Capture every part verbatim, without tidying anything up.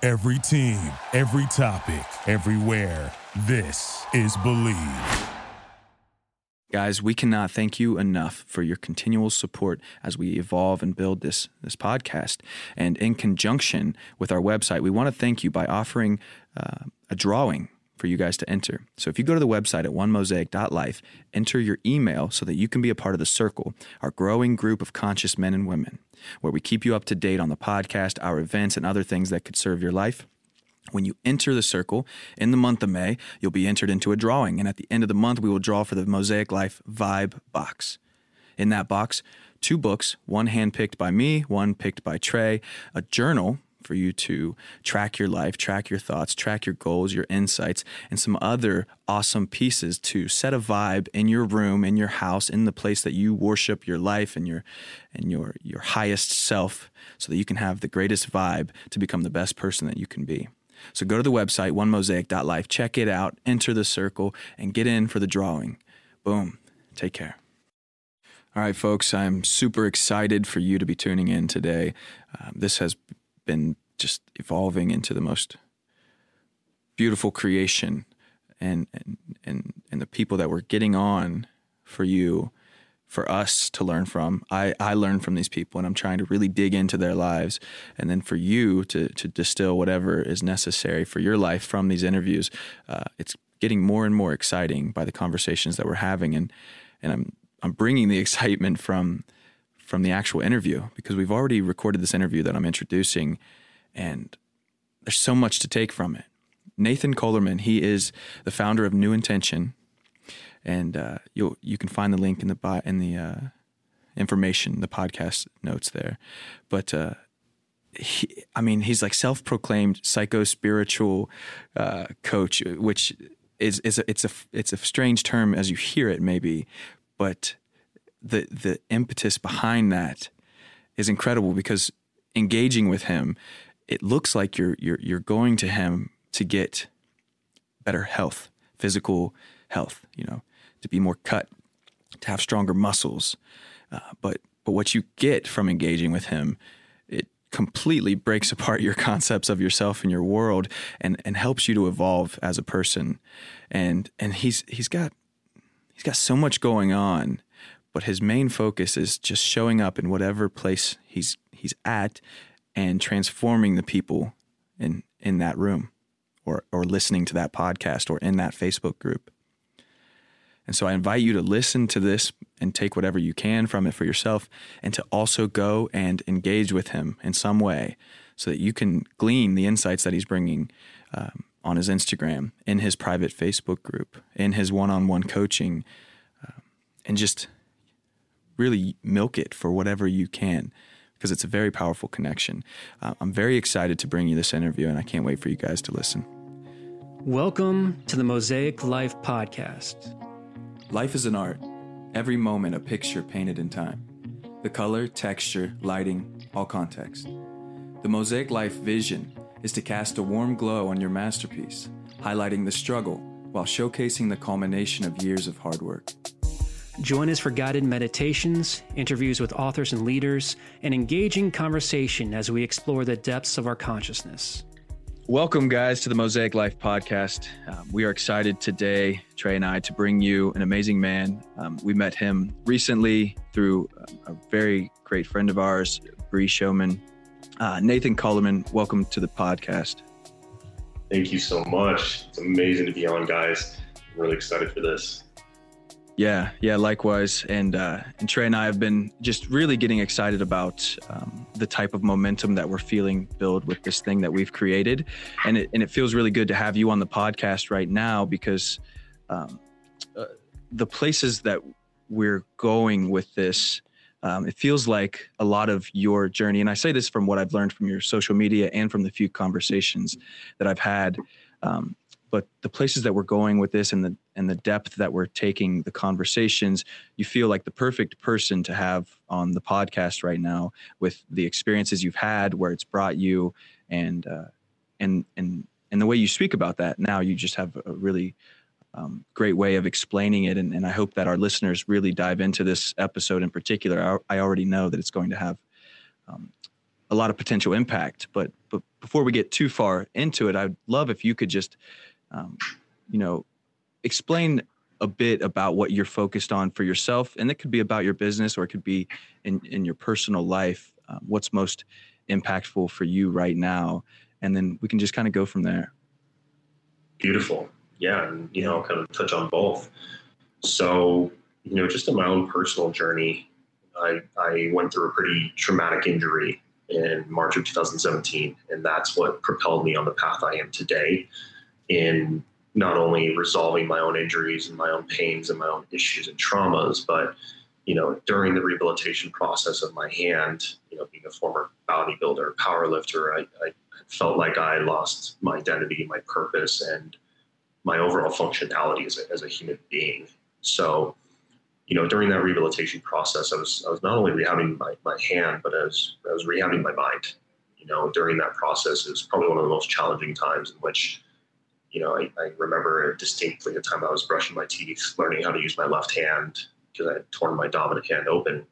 Every team, every topic, everywhere. This is Believe. Guys, we cannot thank you enough for your continual support as we evolve and build this, this podcast. And in conjunction with our website, we want to thank you by offering uh, a drawing for you guys to enter. So if you go to the website at one mosaic dot life, enter your email so that you can be a part of the Circle, our growing group of conscious men and women, where we keep you up to date on the podcast, our events, and other things that could serve your life. When you enter the Circle in the month of May, you'll be entered into a drawing. And at the end of the month, we will draw for the Mosaic Life Vibe Box. In that box, two books, one handpicked by me, one picked by Trey, a journal for you to track your life, track your thoughts, track your goals, your insights, and some other awesome pieces to set a vibe in your room, in your house, in the place that you worship your life and your and your your highest self, so that you can have the greatest vibe to become the best person that you can be. So go to the website, one mosaic dot life, check it out, enter the Circle, and get in for the drawing. Boom. Take care. All right, folks, I'm super excited for you to be tuning in today. Um, this has been just evolving into the most beautiful creation, and, and and and the people that we're getting on for you, for us to learn from. I, I learn from these people, and I'm trying to really dig into their lives, and then for you to to distill whatever is necessary for your life from these interviews. Uh, it's getting more and more exciting by the conversations that we're having, and and I'm I'm bringing the excitement from from the actual interview, because we've already recorded this interview that I'm introducing, and there's so much to take from it. Nathan Kohlerman, he is the founder of New Intention, and uh, you you can find the link in the bi- in the uh, information, the podcast notes there. But uh, he, I mean, he's like self-proclaimed psycho-spiritual uh, coach, which is is a, it's a it's a strange term as you hear it, maybe, but the the impetus behind that is incredible, because engaging with him, it looks like you're you're you're going to him to get better health, physical health, you know, to be more cut, to have stronger muscles. Uh, but but what you get from engaging with him, it completely breaks apart your concepts of yourself and your world, and and helps you to evolve as a person. And and he's he's got he's got so much going on. But his main focus is just showing up in whatever place he's he's at and transforming the people in in that room, or or listening to that podcast, or in that Facebook group. And so I invite you to listen to this and take whatever you can from it for yourself, and to also go and engage with him in some way, so that you can glean the insights that he's bringing um, on his Instagram, in his private Facebook group, in his one-on-one coaching, um, and just really milk it for whatever you can, because it's a very powerful connection. Uh, I'm very excited to bring you this interview, and I can't wait for you guys to listen. Welcome to the Mosaic Life Podcast. Life is an art. Every moment a picture painted in time. The color, texture, lighting, all context. The Mosaic Life vision is to cast a warm glow on your masterpiece, highlighting the struggle while showcasing the culmination of years of hard work. Join us for guided meditations, interviews with authors and leaders, and engaging conversation as we explore the depths of our consciousness. Welcome, guys, to the Mosaic Life Podcast. Um, we are excited today, Trey and I, to bring you an amazing man. Um, we met him recently through a, a very great friend of ours, Bree Showman. Uh, Nathan Kohlerman, welcome to the podcast. Thank you so much. It's amazing to be on, guys. I'm really excited for this. Yeah, yeah, likewise. And uh, and Trey and I have been just really getting excited about um, the type of momentum that we're feeling build with this thing that we've created. And it, and it feels really good to have you on the podcast right now, because um, uh, the places that we're going with this, um, it feels like a lot of your journey. And I say this from what I've learned from your social media and from the few conversations that I've had. Um, But the places that we're going with this, and the and the depth that we're taking the conversations, you feel like the perfect person to have on the podcast right now, with the experiences you've had, where it's brought you, and uh, and and and the way you speak about that. Now you just have a really um, great way of explaining it, and, and I hope that our listeners really dive into this episode in particular. I, I already know that it's going to have um, a lot of potential impact, but but before we get too far into it, I'd love if you could just, um, you know, explain a bit about what you're focused on for yourself. And it could be about your business, or it could be in, in your personal life. Um, what's most impactful for you right now? And then we can just kind of go from there. Beautiful. Yeah. And, you know, kind of touch on both. So, you know, just in my own personal journey, I, I went through a pretty traumatic injury in March of two thousand seventeen. And that's what propelled me on the path I am today, in not only resolving my own injuries and my own pains and my own issues and traumas, but, you know, during the rehabilitation process of my hand, you know, being a former bodybuilder, powerlifter, I, I felt like I lost my identity, my purpose, and my overall functionality as a, as a human being. So, you know, during that rehabilitation process, I was I was not only rehabbing my, my hand, but I was, I was rehabbing my mind. You know, during that process, it was probably one of the most challenging times in which, you know, I, I remember distinctly the time I was brushing my teeth, learning how to use my left hand because I had torn my dominant hand open.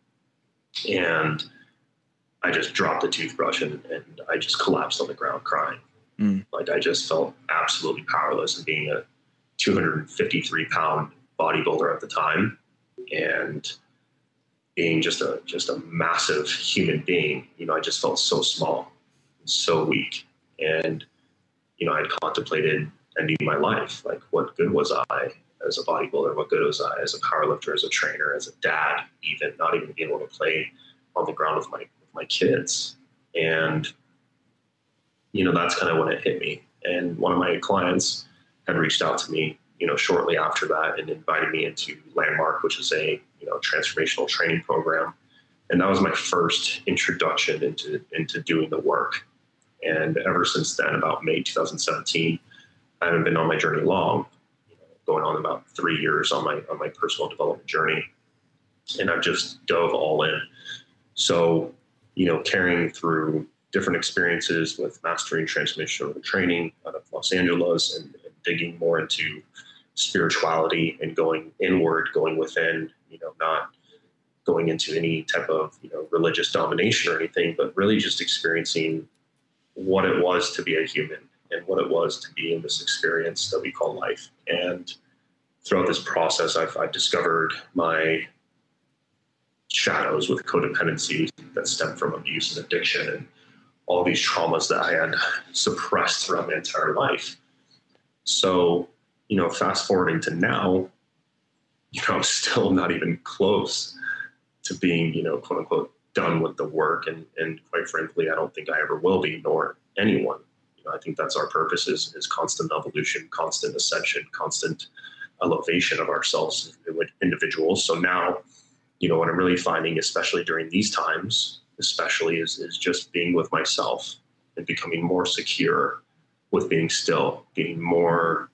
And I just dropped the toothbrush and, and I just collapsed on the ground crying. Mm. Like I just felt absolutely powerless, and being a two hundred fifty-three pound bodybuilder at the time, and being just a just a massive human being, you know, I just felt so small, so weak. And, you know, I had contemplated ending my life. Like, what good was I as a bodybuilder? What good was I as a powerlifter, as a trainer, as a dad, even not even being able to play on the ground with my with my kids? And, you know, that's kind of when it hit me. And one of my clients had reached out to me, you know, shortly after that, and invited me into Landmark, which is a, you know, transformational training program. And that was my first introduction into, into doing the work. And ever since then, about May two thousand seventeen, I haven't been on my journey long, you know, going on about three years on my, on my personal development journey. And I've just dove all in. So, you know, carrying through different experiences with mastering transformational training out of Los Angeles, and, and digging more into spirituality and going inward, going within, you know, not going into any type of, you know, religious domination or anything, but really just experiencing what it was to be a human and what it was to be in this experience that we call life. And throughout this process, I've, I've discovered my shadows with codependency that stem from abuse and addiction, and all these traumas that I had suppressed throughout my entire life. So, you know, fast forwarding to now, you know, I'm still not even close to being, you know, quote unquote, done with the work. And, and quite frankly, I don't think I ever will be, nor anyone. You know, I think that's our purpose, is, is constant evolution, constant ascension, constant elevation of ourselves as individuals. So now, you know, what I'm really finding, especially during these times, especially is, is just being with myself and becoming more secure with being still, being more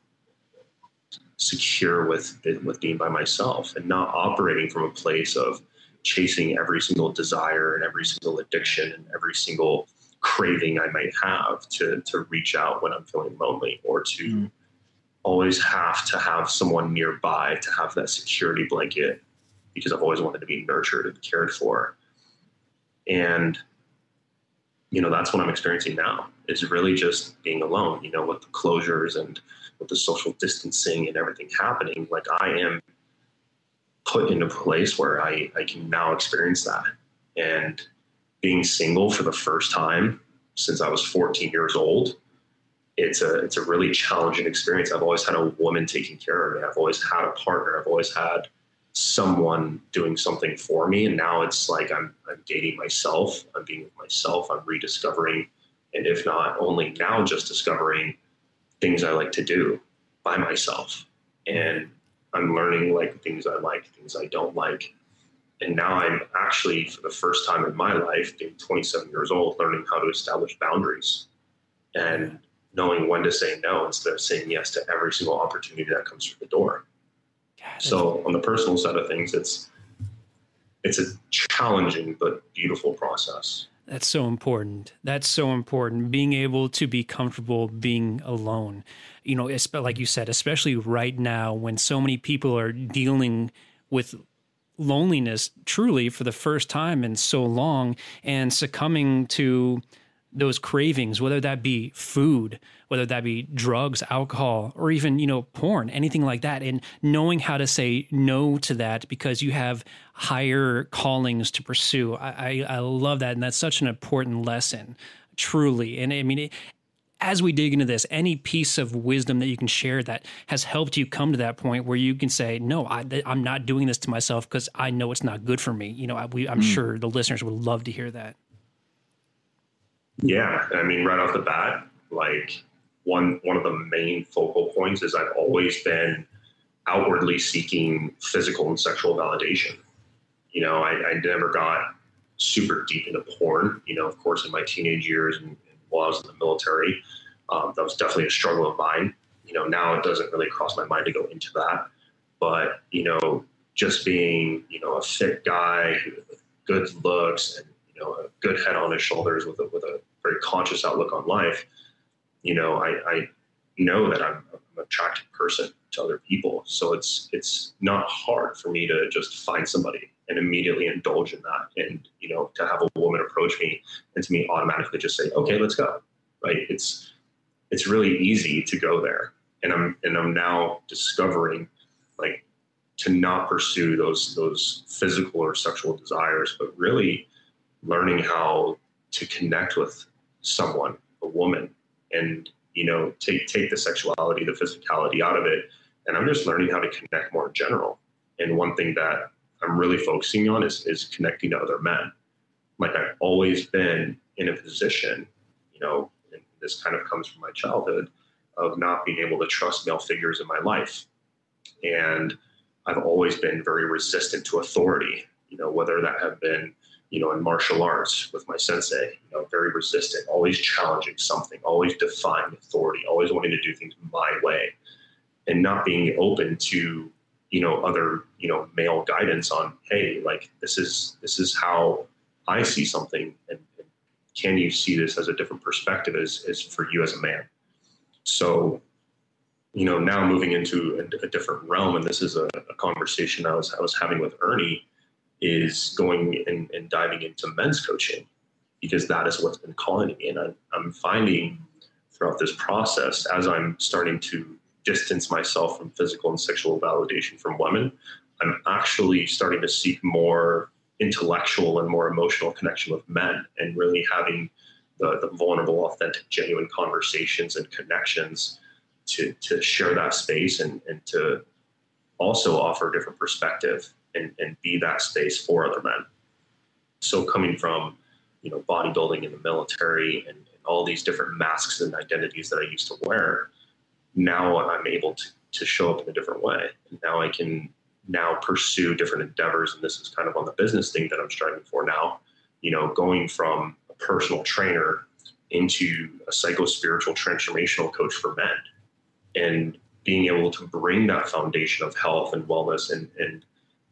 secure with, with being by myself, and not operating from a place of chasing every single desire and every single addiction and every single craving I might have to, to reach out when I'm feeling lonely, or to mm. always have to have someone nearby to have that security blanket, because I've always wanted to be nurtured and cared for. And, you know, that's what I'm experiencing now, is really just being alone, you know, with the closures and with the social distancing and everything happening. Like, I am put in a place where I, I can now experience that. And being single for the first time since I was fourteen years old, it's a, it's a really challenging experience. I've always had a woman taking care of me. I've always had a partner. I've always had someone doing something for me. And now it's like, I'm, I'm dating myself. I'm being with myself. I'm rediscovering. And if not only now, just discovering things I like to do by myself. And I'm learning, like, things I like, things I don't like. And now I'm actually, for the first time in my life, being twenty-seven years old, learning how to establish boundaries and knowing when to say no instead of saying yes to every single opportunity that comes through the door. God, so on the personal side of things, it's it's a challenging but beautiful process. That's so important. That's so important. Being able to be comfortable being alone. You know, like you said, especially right now when so many people are dealing with loneliness truly for the first time in so long, and succumbing to those cravings, whether that be food, whether that be drugs, alcohol, or even, you know, porn, anything like that. And knowing how to say no to that because you have higher callings to pursue. I, I, I love that. And that's such an important lesson, truly. And I mean, it, as we dig into this, any piece of wisdom that you can share that has helped you come to that point where you can say, no, I, I'm not doing this to myself because I know it's not good for me. You know, I, we, I'm mm. sure the listeners would love to hear that. Yeah, I mean, right off the bat, like one one of the main focal points is I've always been outwardly seeking physical and sexual validation. You know, I, I never got super deep into porn. You know, of course, in my teenage years and, and while I was in the military, um, that was definitely a struggle of mine. You know, now it doesn't really cross my mind to go into that. But, you know, just being, you know, a fit guy with good looks and, you know, a good head on his shoulders with a, with a very conscious outlook on life, you know, I, I know that I'm, I'm an attractive person to other people. So it's, it's not hard for me to just find somebody and immediately indulge in that. And, you know, to have a woman approach me and to me automatically just say, okay, let's go. Right. It's, it's really easy to go there. And I'm, and I'm now discovering like to not pursue those, those physical or sexual desires, but really learning how to connect with someone, a woman, and, you know, take, take the sexuality, the physicality out of it. And I'm just learning how to connect more in general. And one thing that I'm really focusing on is, is connecting to other men. Like I've always been in a position, you know, and this kind of comes from my childhood of not being able to trust male figures in my life. And I've always been very resistant to authority, you know, whether that have been, you know, in martial arts with my sensei, you know, very resistant, always challenging something, always defying authority, always wanting to do things my way and not being open to, you know, other, you know, male guidance on, hey, like this is, this is how I see something. And, and can you see this as a different perspective as, as for you as a man? So, you know, now moving into a, a different realm, and this is a, a conversation I was, I was having with Ernie, is going and, and diving into men's coaching, because that is what's been calling me. And I, I'm finding throughout this process, as I'm starting to distance myself from physical and sexual validation from women, I'm actually starting to seek more intellectual and more emotional connection with men and really having the, the vulnerable, authentic, genuine conversations and connections to, to share that space and, and to also offer a different perspective and, and be that space for other men. So coming from, you know, bodybuilding in the military and, and all these different masks and identities that I used to wear, now I'm able to, to show up in a different way. And now I can now pursue different endeavors. And this is kind of on the business thing that I'm striving for now, you know, going from a personal trainer into a psycho-spiritual transformational coach for men and being able to bring that foundation of health and wellness and, and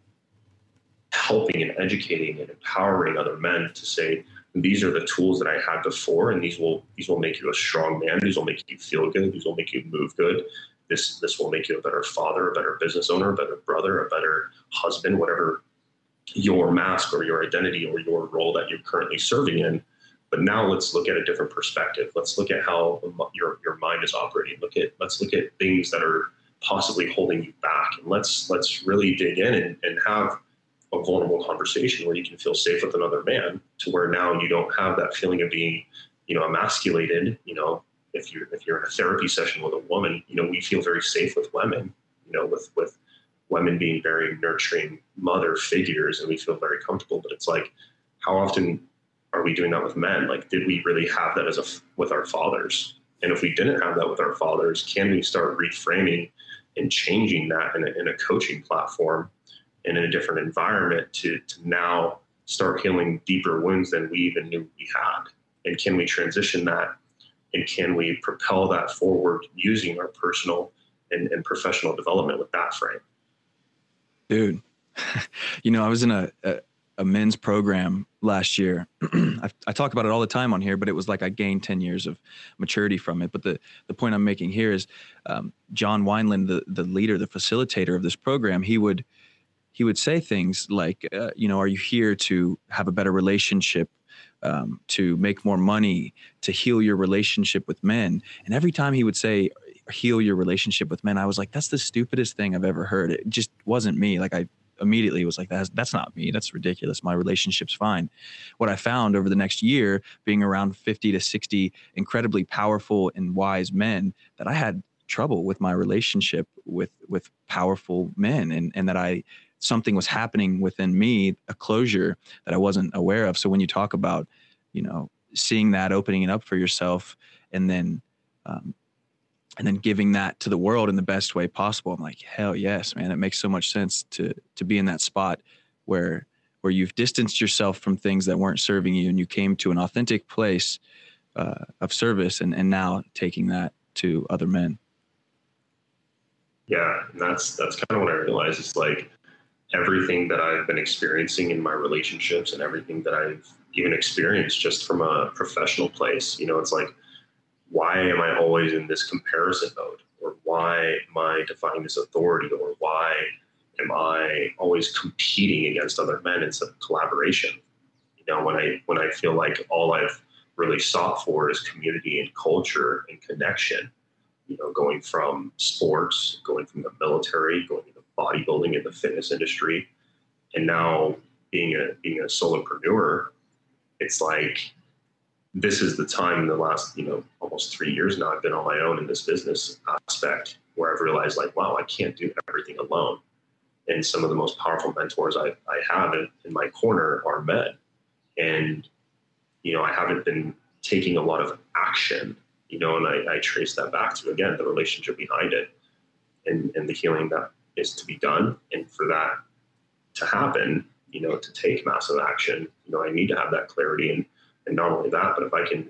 helping and educating and empowering other men to say, these are the tools that I had before, and these will these will make you a strong man. These will make you feel good. These will make you move good. This this will make you a better father, a better business owner, a better brother, a better husband, whatever your mask or your identity or your role that you're currently serving in. But now let's look at a different perspective. Let's look at how your your mind is operating. Look at let's look at things that are possibly holding you back, and let's let's really dig in and, and have a vulnerable conversation where you can feel safe with another man, to where now you don't have that feeling of being, you know, emasculated. You know, if you're, if you're in a therapy session with a woman, you know, we feel very safe with women, you know, with, with women being very nurturing mother figures, and we feel very comfortable. But it's like, how often are we doing that with men? Like, did we really have that as a, with our fathers? And if we didn't have that with our fathers, can we start reframing and changing that in a, in a coaching platform and in a different environment to, to now start healing deeper wounds than we even knew we had? And can we transition that? And can we propel that forward using our personal and, and professional development with that frame? Dude, you know, I was in a, a, a men's program last year. I, I talk about it all the time on here, but it was like I gained ten years of maturity from it. But the, the point I'm making here is um, John Wineland, the, the leader, the facilitator of this program, he would He would say things like, uh, you know, are you here to have a better relationship um, to make more money, to heal your relationship with men. And every time he would say, heal your relationship with men, I was like, that's the stupidest thing I've ever heard. It just wasn't me. Like I immediately was like, that's, that's not me. That's ridiculous. My relationship's fine. What I found over the next year, being around fifty to sixty incredibly powerful and wise men, that I had trouble with my relationship with, with powerful men, and, and that I, something was happening within me, a closure that I wasn't aware of. So when you talk about, you know, seeing that, opening it up for yourself, and then, um, and then giving that to the world in the best way possible, I'm like, hell yes, man. It makes so much sense to, to be in that spot where, where you've distanced yourself from things that weren't serving you, and you came to an authentic place uh, of service, and, and now taking that to other men. Yeah. And that's, that's kind of what I realized. It's like everything that I've been experiencing in my relationships, and everything that I've even experienced just from a professional place, you know, it's like, why am I always in this comparison mode? Or why am I defying this authority? Or why am I always competing against other men instead of collaboration? You know, when I, when I feel like all I've really sought for is community and culture and connection, you know, going from sports, going from the military, going into bodybuilding and the fitness industry, and now being a, being a solopreneur, it's like, this is the time in the last, you know, almost three years now, I've been on my own in this business aspect, where I've realized like, wow, I can't do everything alone. And some of the most powerful mentors I, I have in, in my corner are men. And, you know, I haven't been taking a lot of action, you know, and I, I trace that back to, again, the relationship behind it, and, and the healing that is to be done. And for that to happen, you know, to take massive action, you know, I need to have that clarity. And, and not only that, but if I can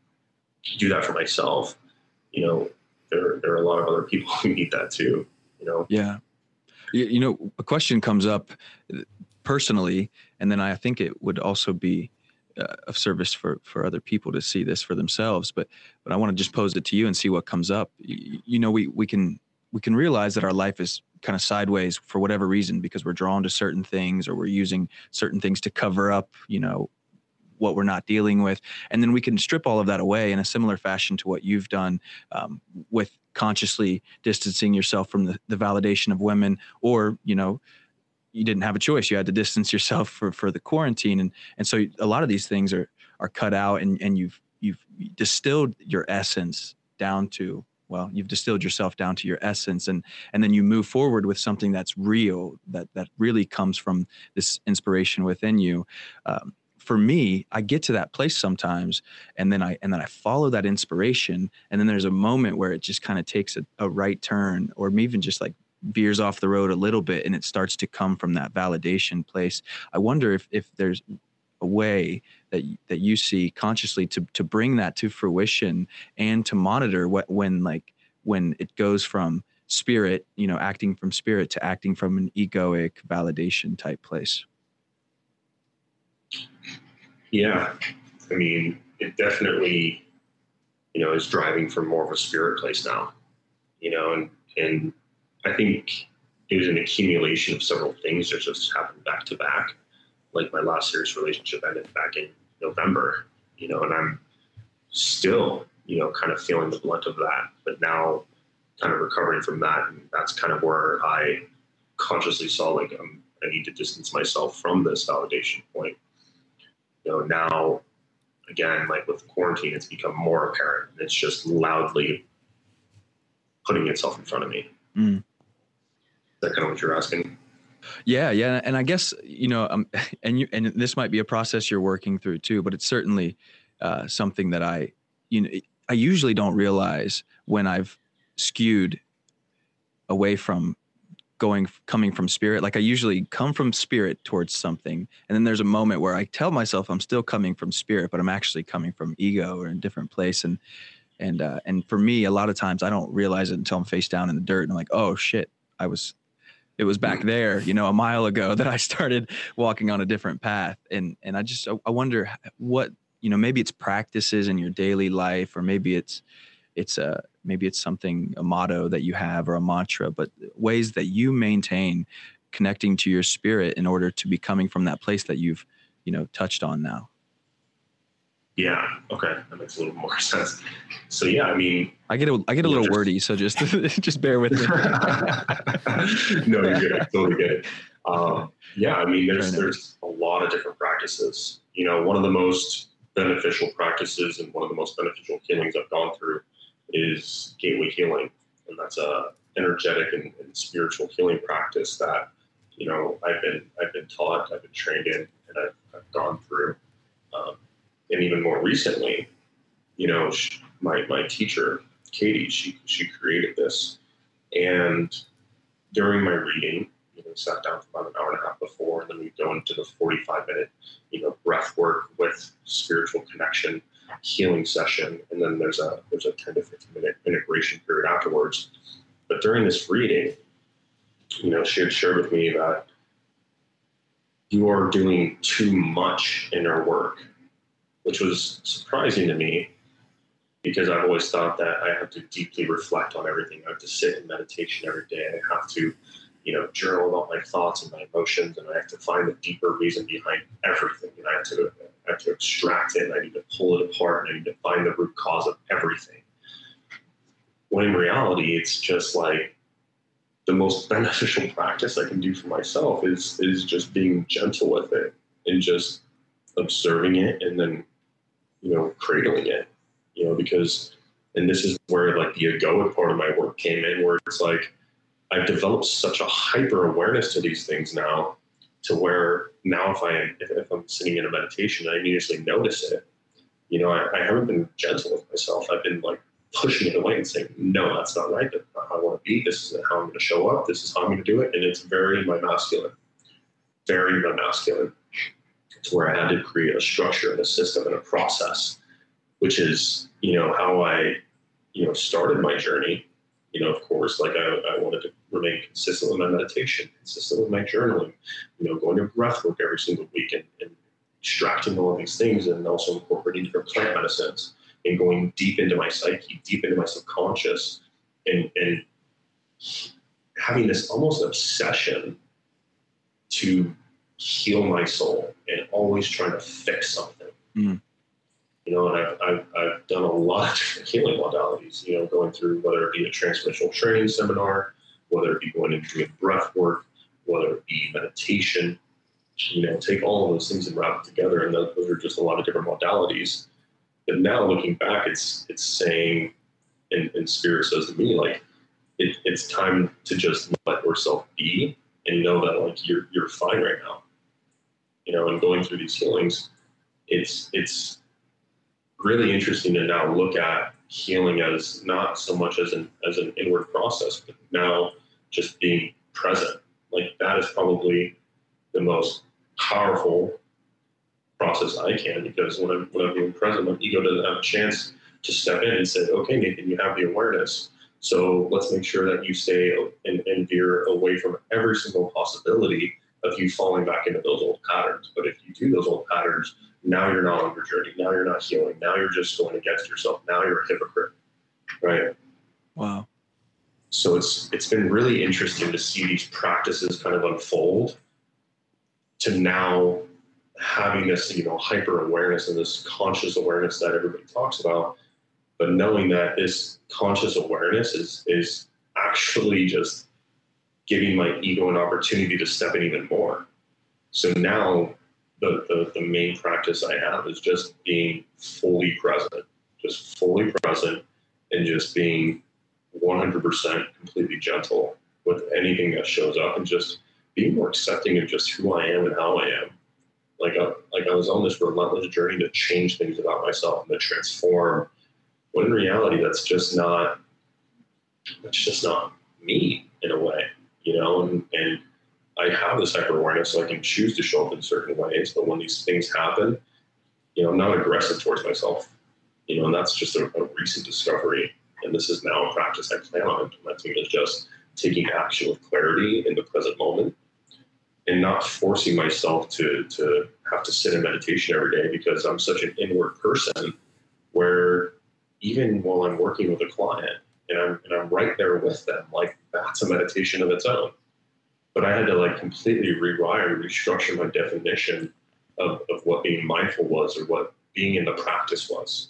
do that for myself, you know, there, there are a lot of other people who need that too, you know? Yeah. You, you know, a question comes up personally, and then I think it would also be uh, of service for, for other people to see this for themselves. But, but I want to just pose it to you and see what comes up. You, you know, we, we can, we can realize that our life is kind of sideways for whatever reason, because we're drawn to certain things, or we're using certain things to cover up, you know, what we're not dealing with. And then we can strip all of that away in a similar fashion to what you've done, um, with consciously distancing yourself from the, the validation of women, or, you know, you didn't have a choice. You had to distance yourself for, for the quarantine. And, and so a lot of these things are, are cut out, and, and you've, you've distilled your essence down to, well, you've distilled yourself down to your essence, and, and then you move forward with something that's real, that, that really comes from this inspiration within you. Um, For me, I get to that place sometimes, and then I and then I follow that inspiration, and then there's a moment where it just kind of takes a, a right turn, or even just like veers off the road a little bit, and it starts to come from that validation place. I wonder if if there's a way that that you see consciously to to bring that to fruition, and to monitor what when like when it goes from spirit, you know, acting from spirit to acting from an egoic validation type place. Yeah. I mean, it definitely, you know, is driving from more of a spirit place now, you know, and, and I think it was an accumulation of several things that just happened back to back. Like my last serious relationship ended back in November, you know, and I'm still, you know, kind of feeling the blunt of that, but now kind of recovering from that. And that's kind of where I consciously saw like, um, I need to distance myself from this validation point. You know, now, again, like with quarantine, it's become more apparent. It's just loudly putting itself in front of me. Mm. Is that kind of what you're asking? Yeah, yeah, and I guess, you know, um, and you, and this might be a process you're working through too, but it's certainly uh, something that I, you know, I usually don't realize when I've skewed away from going, coming from spirit. Like I usually come from spirit towards something. And then there's a moment where I tell myself I'm still coming from spirit, but I'm actually coming from ego or in a different place. And, and, uh, and for me, a lot of times I don't realize it until I'm face down in the dirt and I'm like, oh shit, I was, it was back there, you know, a mile ago that I started walking on a different path. And, and I just, I wonder what, you know, maybe it's practices in your daily life, or maybe it's, it's a, maybe it's something, a motto that you have or a mantra, but ways that you maintain connecting to your spirit in order to be coming from that place that you've, you know, touched on now. Yeah. Okay. That makes a little more sense. So yeah, I mean, I get a, I get a little just, wordy, so just, just bear with me. No, you're good. I totally get it. Um, yeah. I mean, there's, there's a lot of different practices. You know, one of the most beneficial practices and one of the most beneficial healings I've gone through is gateway healing. And that's a energetic and, and spiritual healing practice that, you know, I've been, I've been taught, I've been trained in, and I've, I've gone through. Um, and even more recently, you know, she, my, my teacher, Katie, she, she created this. And during my reading, you know, sat down for about an hour and a half before, and then we go into the forty-five minute, you know, breath work with spiritual connection healing session. And then there's a, there's a ten to fifteen minute integration period afterwards. But during this reading, you know, she had shared with me that you are doing too much inner work, which was surprising to me because I've always thought that I have to deeply reflect on everything. I have to sit in meditation every day. I have to, you know, journal about my thoughts and my emotions, and I have to find the deeper reason behind everything. And I have to, I have to extract it, and I need to pull it apart, and I need to find the root cause of everything. When in reality, it's just like the most beneficial practice I can do for myself is, is just being gentle with it and just observing it and then, you know, cradling it, you know, because, and this is where like the egoic part of my work came in, where it's like, I've developed such a hyper awareness to these things now, to where now if I if, if I'm sitting in a meditation, I immediately notice it. You know, I, I haven't been gentle with myself. I've been like pushing it away and saying, no, that's not right. That's not how I want to be. This isn't how I'm going to show up. This is how I'm going to do it. And it's very my masculine, very my masculine. To where I had to create a structure and a system and a process, which is, you know, how I, you know, started my journey. You know, of course, like I, I wanted to remain consistent with my meditation, consistent with my journaling, you know, going to breath work every single week and, and extracting all of these things, and also incorporating different plant medicines and going deep into my psyche, deep into my subconscious, and, and having this almost obsession to heal my soul and always trying to fix something. Mm. You know, and I've, I've, I've done a lot of different healing modalities, you know, going through whether it be a transformational training seminar, whether it be going into doing breath work, whether it be meditation, you know, take all of those things and wrap it together. And those are just a lot of different modalities. But now looking back, it's, it's saying, and, and Spirit says to me, like, it, it's time to just let yourself be and know that like you're, you're fine right now. You know, and going through these healings, it's, it's, really interesting to now look at healing as not so much as an as an inward process, but now just being present. Like that is probably the most powerful process I can, because when I'm when I'm being present, my ego doesn't have a chance to step in and say, okay, Nathan, you have the awareness. So let's make sure that you stay and, and veer away from every single possibility of you falling back into those old patterns. But if you do those old patterns, now you're not on your journey. Now you're not healing. Now you're just going against yourself. Now you're a hypocrite, right? Wow. So it's it's been really interesting to see these practices kind of unfold to now having this, you know, hyper awareness and this conscious awareness that everybody talks about, but knowing that this conscious awareness is is actually just giving my ego an opportunity to step in even more. So now The, the the main practice I have is just being fully present, just fully present and just being one hundred percent completely gentle with anything that shows up, and just being more accepting of just who I am and how I am. Like I, like I was on this relentless journey to change things about myself and to transform, when in reality, that's just not, that's just not me in a way, you know, and, and I have this hyper awareness, so I can choose to show up in certain ways. But when these things happen, you know, I'm not aggressive towards myself, you know, and that's just a, a recent discovery. And this is now a practice I plan on implementing, is just taking action with clarity in the present moment and not forcing myself to, to have to sit in meditation every day, because I'm such an inward person where even while I'm working with a client and I'm, and I'm right there with them, like that's a meditation of its own. But I had to like completely rewire and restructure my definition of, of what being mindful was, or what being in the practice was.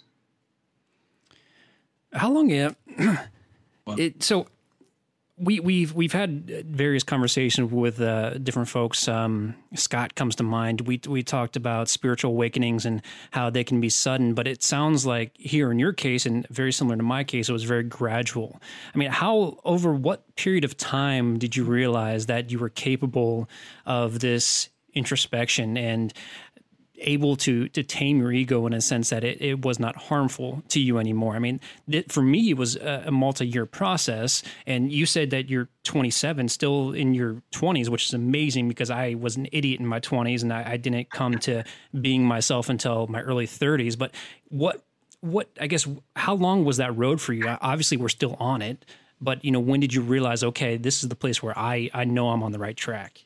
How long? Yeah. it, so we, we've, we've had various conversations with uh, different folks. Um, Scott comes to mind. We, we talked about spiritual awakenings and how they can be sudden, but it sounds like here in your case, and very similar to my case, it was very gradual. I mean, how, over what period of time did you realize that you were capable of this introspection and able to to tame your ego in a sense that it, it was not harmful to you anymore? I mean, it, for me, it was a, a multi-year process. And you said that you're twenty-seven, still in your twenties, which is amazing because I was an idiot in my twenties and I, I didn't come to being myself until my early thirties. But what, what, I guess, how long was that road for you? Obviously, we're still on it. But, you know, when did you realize, okay, this is the place where I, I know I'm on the right track?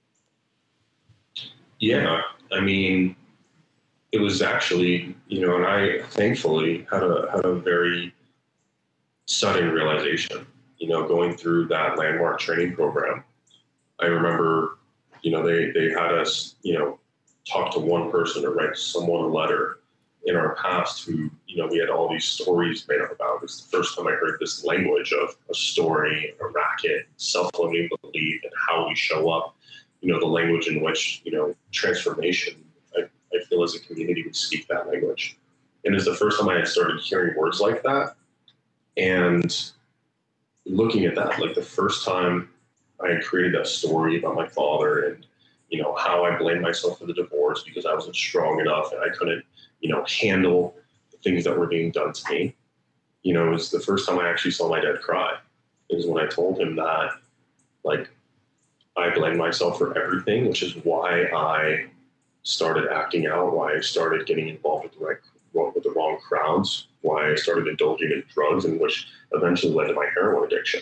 Yeah, I mean, it was actually, you know, and I thankfully had a had a very sudden realization, you know, going through that landmark training program. I remember, you know, they, they had us, you know, talk to one person or write someone a letter in our past who, you know, we had all these stories made up about. It was the first time I heard this language of a story, a racket, self-limiting belief, and how we show up, you know, the language in which, you know, transformation, I feel as a community we speak that language. And it's the first time I had started hearing words like that. And looking at that, like the first time I had created that story about my father and, you know, how I blamed myself for the divorce because I wasn't strong enough and I couldn't, you know, handle the things that were being done to me. You know, it was the first time I actually saw my dad cry. It was when I told him that, like, I blamed myself for everything, which is why I started acting out, why I started getting involved with the right, with the wrong crowds, why I started indulging in drugs, and which eventually led to my heroin addiction.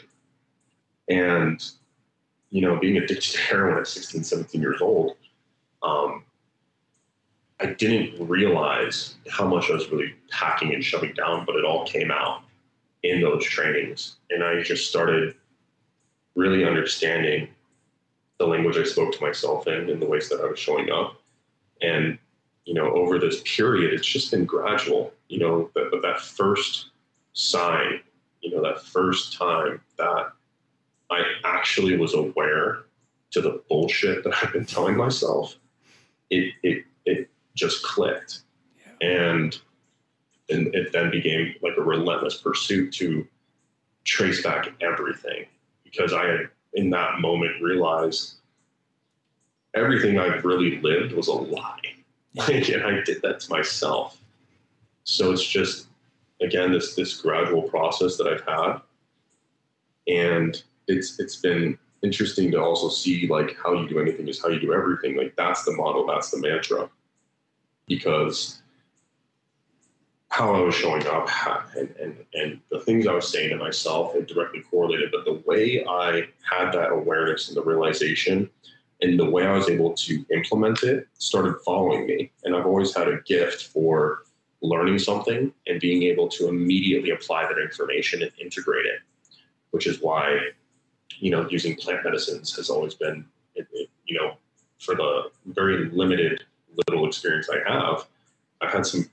And, you know, being addicted to heroin at sixteen, seventeen years old, um, I didn't realize how much I was really packing and shoving down, but it all came out in those trainings. And I just started really understanding the language I spoke to myself in and the ways that I was showing up. And, you know, over this period, it's just been gradual, you know, but, but that first sign, you know, that first time that I actually was aware to the bullshit that I've been telling myself, it, it, it just clicked. Yeah. And, and it then became like a relentless pursuit to trace back everything, because I had in that moment realized everything I've really lived was a lie. Like, and I did that to myself. So it's just, again, this, this gradual process that I've had. And it's, it's been interesting to also see, like, how you do anything is how you do everything. Like, that's the motto, that's the mantra, because how I was showing up and, and, and the things I was saying to myself, it directly correlated. But the way I had that awareness and the realization and the way I was able to implement it started following me. And I've always had a gift for learning something and being able to immediately apply that information and integrate it, which is why, you know, using plant medicines has always been, it, it, you know, for the very limited little experience I have, I've had some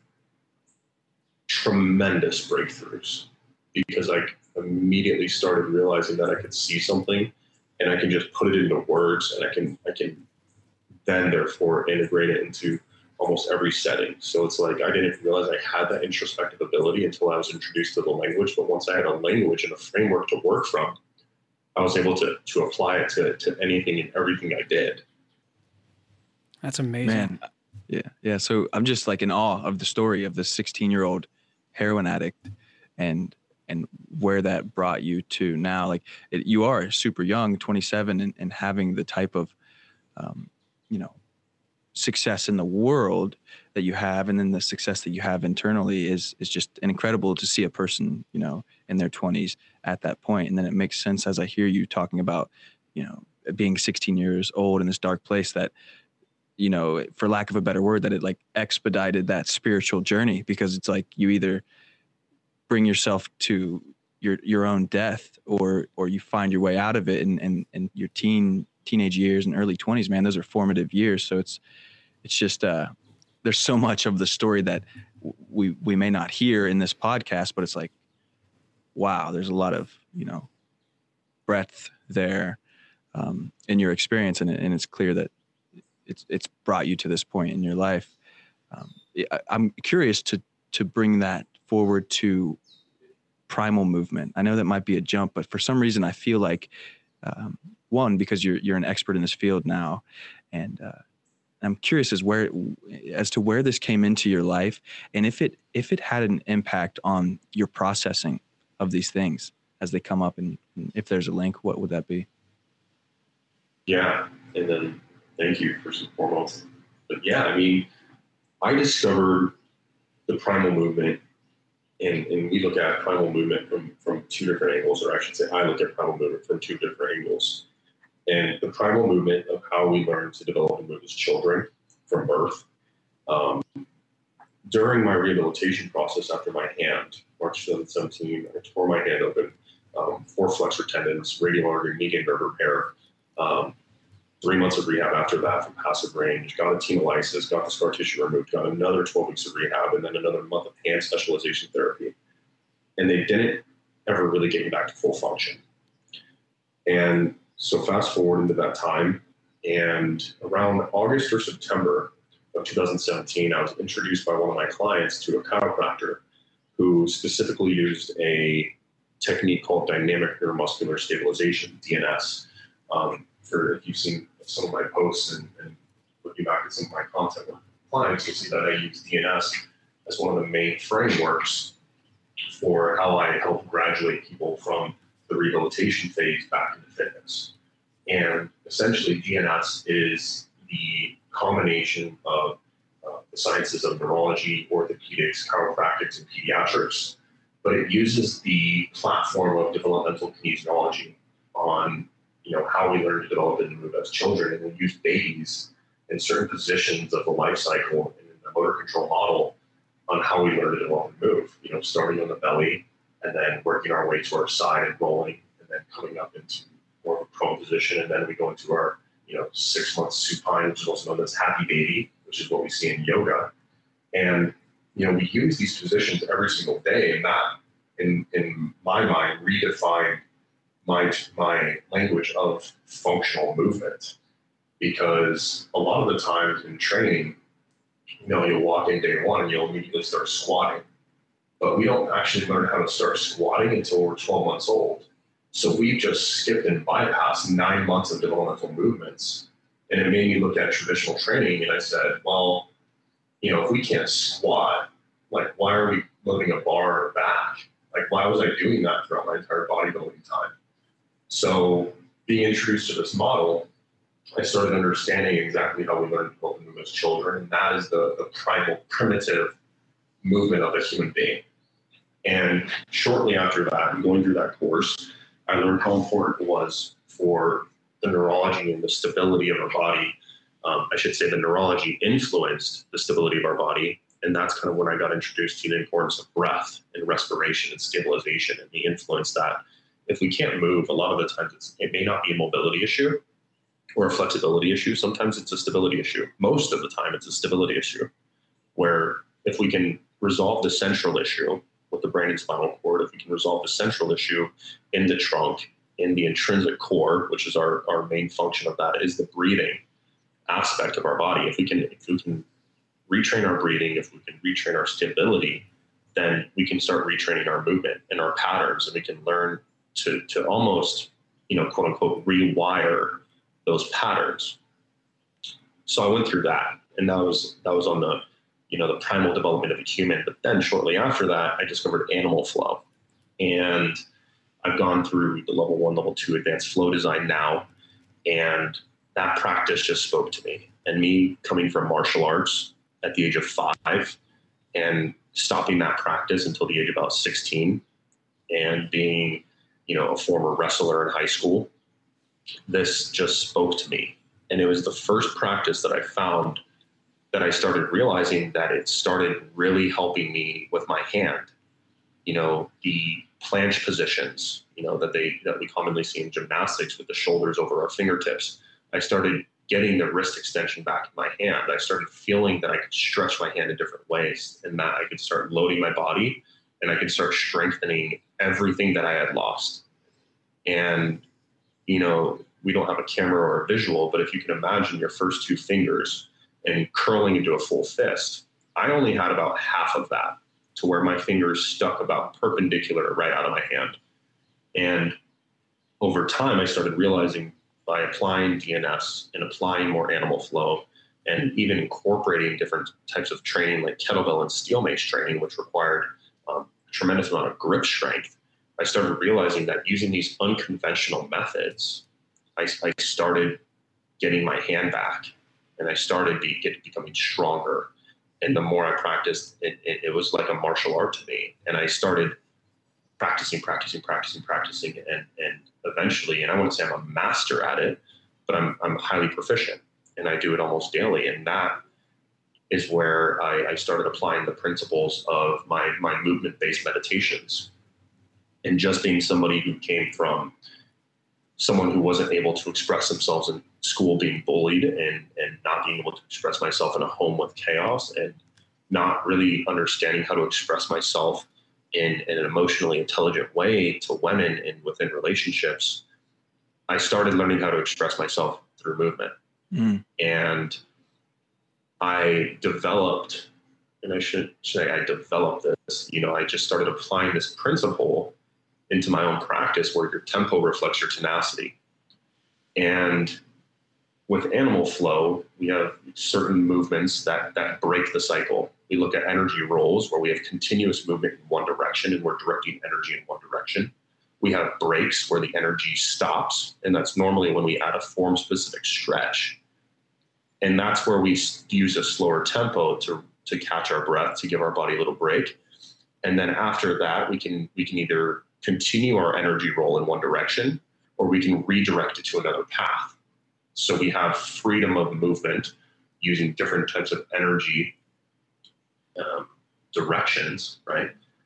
tremendous breakthroughs because I immediately started realizing that I could see something and I can just put it into words, and I can I can then therefore integrate it into almost every setting. So it's like I didn't realize I had that introspective ability until I was introduced to the language. But once I had a language and a framework to work from, I was able to to apply it to, to anything and everything I did. That's amazing. Man, yeah, yeah. So I'm just like in awe of the story of this sixteen-year-old heroin addict and and where that brought you to now. Like it, you are super young, twenty-seven, and, and having the type of, um, you know, success in the world that you have, and then the success that you have internally is is just incredible to see a person, you know, in their twenties at that point. And then it makes sense as I hear you talking about, you know, being sixteen years old in this dark place that, you know, for lack of a better word, that it like expedited that spiritual journey, because it's like you either bring yourself to your your own death or or you find your way out of it. And and, and your teen teenage years and early twenties, man, those are formative years. So it's it's just uh there's so much of the story that we, we may not hear in this podcast, but it's like, wow, there's a lot of, you know, breadth there um, in your experience. And, and it's clear that it's, it's brought you to this point in your life. Um, I, I'm curious to, to bring that forward to primal movement. I know that might be a jump, but for some reason I feel like, um, one, because you're, you're an expert in this field now. And, uh, I'm curious as where, as to where this came into your life, and if it if it had an impact on your processing of these things as they come up, and, and if there's a link, what would that be? Yeah, and then thank you first and foremost. But yeah, I mean, I discovered the primal movement, and, and we look at primal movement from from two different angles, or I should say, I look at primal movement from two different angles. And the primal movement of how we learn to develop and move as children from birth. Um, during my rehabilitation process after my hand, March twenty seventeen, I tore my hand open, um, four flexor tendons, radial artery, median nerve repair. Um, three months of rehab after that from passive range, got a hemolysis, got the scar tissue removed, got another twelve weeks of rehab, and then another month of hand specialization therapy. And they didn't ever really get me back to full function. And so fast forward into that time, and around August or September of two thousand seventeen, I was introduced by one of my clients to a chiropractor who specifically used a technique called dynamic neuromuscular stabilization, D N S. Um, for if you've seen some of my posts and, and looking back at some of my content with clients, you'll see that I use D N S as one of the main frameworks for how I help graduate people from the rehabilitation phase back into fitness. And essentially D N S is the combination of uh, the sciences of neurology, orthopedics, chiropractics, and pediatrics, but it uses the platform of developmental kinesiology on, you know, how we learn to develop and move as children. And we use babies in certain positions of the life cycle in the motor control model on how we learn to develop and move, you know, starting on the belly and then working our way to our side and rolling, and then coming up into more of a prone position. And then we go into our, you know, six months supine, which is also known as happy baby, which is what we see in yoga. And, you know, we use these positions every single day. And that, in, in my mind, redefined my, my language of functional movement. Because a lot of the times in training, you know, you'll walk in day one and you'll immediately start squatting. But we don't actually learn how to start squatting until we're twelve months old. So we just skipped and bypassed nine months of developmental movements. And it made me look at traditional training, and I said, well, you know, if we can't squat, like, why are we loading a bar on our back? Like, why was I doing that throughout my entire bodybuilding time? So being introduced to this model, I started understanding exactly how we learn to develop and move as children. And that is the, the primal, primitive movement of a human being. And shortly after that, going through that course, I learned how important it was for the neurology and the stability of our body. Um, I should say the neurology influenced the stability of our body. And that's kind of when I got introduced to the importance of breath and respiration and stabilization, and the influence that if we can't move, a lot of the times it's, it may not be a mobility issue or a flexibility issue. Sometimes it's a stability issue. Most of the time it's a stability issue, where if we can resolve the central issue with the brain and spinal cord, if we can resolve the central issue in the trunk, in the intrinsic core, which is our, our main function of that, is the breathing aspect of our body. If we can, if we can retrain our breathing, if we can retrain our stability, then we can start retraining our movement and our patterns, and we can learn to, to almost, you know, quote unquote, rewire those patterns. So I went through that, and that was, that was on the, you know, the primal development of a human. But then shortly after that, I discovered animal flow, and I've gone through the level one, level two advanced flow design now. And that practice just spoke to me. And me coming from martial arts at the age of five and stopping that practice until the age of about sixteen, and being, you know, a former wrestler in high school, this just spoke to me. And it was the first practice that I found that I started realizing that it started really helping me with my hand. You know, the planche positions, you know, that they, that we commonly see in gymnastics with the shoulders over our fingertips. I started getting the wrist extension back in my hand, I started feeling that I could stretch my hand in different ways, and that I could start loading my body, and I could start strengthening everything that I had lost. And, you know, we don't have a camera or a visual, but if you can imagine your first two fingers and curling into a full fist, I only had about half of that, to where my fingers stuck about perpendicular right out of my hand. And over time, I started realizing, by applying D N S and applying more animal flow, and even incorporating different types of training like kettlebell and steel mace training, which required um, a tremendous amount of grip strength, I started realizing that using these unconventional methods, I, I started getting my hand back, and I started be, get, becoming stronger. And the more I practiced, it, it, it was like a martial art to me. And I started practicing, practicing, practicing, practicing, and, and eventually, and I wouldn't say I'm a master at it, but I'm, I'm highly proficient, and I do it almost daily. And that is where I, I started applying the principles of my, my movement-based meditations. And just being somebody who came from someone who wasn't able to express themselves in school, being bullied, and, and not being able to express myself in a home with chaos, and not really understanding how to express myself in, in an emotionally intelligent way to women and within relationships, I started learning how to express myself through movement. Mm. And I developed, and I should say I developed this, you know, I just started applying this principle into my own practice, where your tempo reflects your tenacity. And with animal flow, we have certain movements that, that break the cycle. We look at energy rolls, where we have continuous movement in one direction, and we're directing energy in one direction. We have breaks, where the energy stops, and that's normally when we add a form-specific stretch. And that's where we use a slower tempo to, to catch our breath, to give our body a little break. And then after that, we can we can either continue our energy roll in one direction, or we can redirect it to another path. So we have freedom of movement using different types of energy um, directions, right?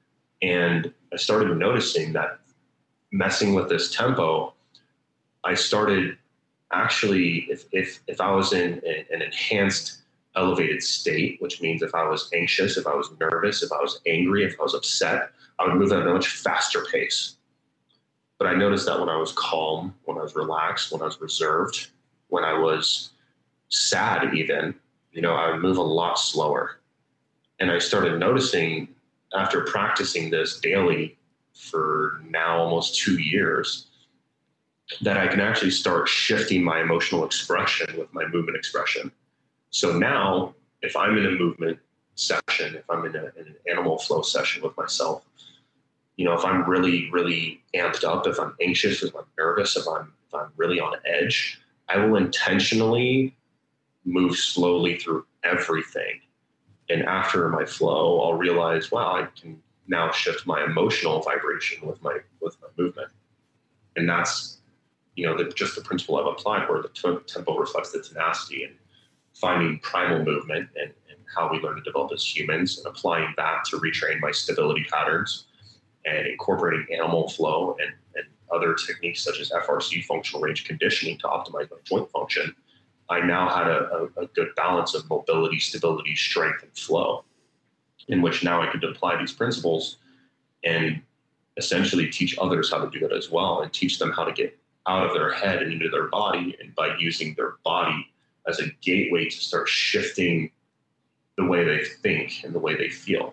And I started noticing that messing with this tempo, I started actually, if if if I was in a, an enhanced elevated state, which means if I was anxious, if I was nervous, if I was angry, if I was upset, I would move at a much faster pace. But I noticed that when I was calm, when I was relaxed, when I was reserved, when I was sad even, you know, I would move a lot slower. And I started noticing, after practicing this daily for now almost two years, that I can actually start shifting my emotional expression with my movement expression. So now, if I'm in a movement session, if I'm in, a, in an animal flow session with myself, you know, if I'm really, really amped up, if I'm anxious, if I'm nervous, if I'm if I'm really on edge, I will intentionally move slowly through everything. And after my flow, I'll realize, wow, I can now shift my emotional vibration with my with my movement. And that's, you know, the, just the principle I've applied, where the t- tempo reflects the tenacity, and finding primal movement and, and how we learn to develop as humans, and applying that to retrain my stability patterns, and incorporating animal flow and, and other techniques such as F R C, functional range conditioning, to optimize my joint function. I now had a, a, a good balance of mobility, stability, strength, and flow, in which now I could apply these principles and essentially teach others how to do it as well, and teach them how to get out of their head and into their body, and by using their body as a gateway to start shifting the way they think and the way they feel.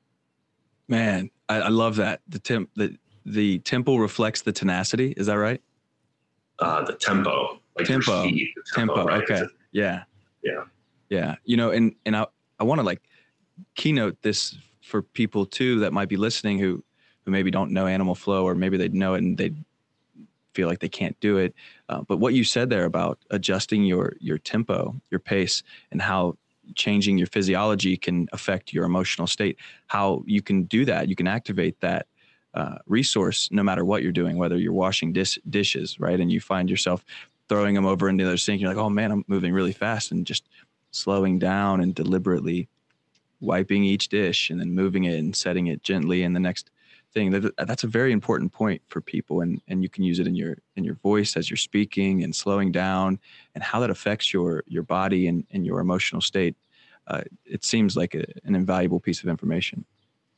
Man, I, I love that. The temp, the the tempo reflects the tenacity. Is that right? Uh, the tempo, like tempo, your speed, the tempo. tempo. Right? Okay, A, yeah, yeah, yeah. You know, and and I I want to like keynote this for people too that might be listening who who maybe don't know animal flow, or maybe they know it and they feel like they can't do it. Uh, but what you said there about adjusting your your tempo, your pace, and how changing your physiology can affect your emotional state, how you can do that. You can activate that uh, resource no matter what you're doing, whether you're washing dis- dishes, right? And you find yourself throwing them over into the sink. You're like, oh man, I'm moving really fast, and just slowing down and deliberately wiping each dish and then moving it and setting it gently in the next thing. That, that's a very important point for people. And, and you can use it in your, in your voice as you're speaking and slowing down, and how that affects your, your body and, and your emotional state. Uh, it seems like a, an invaluable piece of information.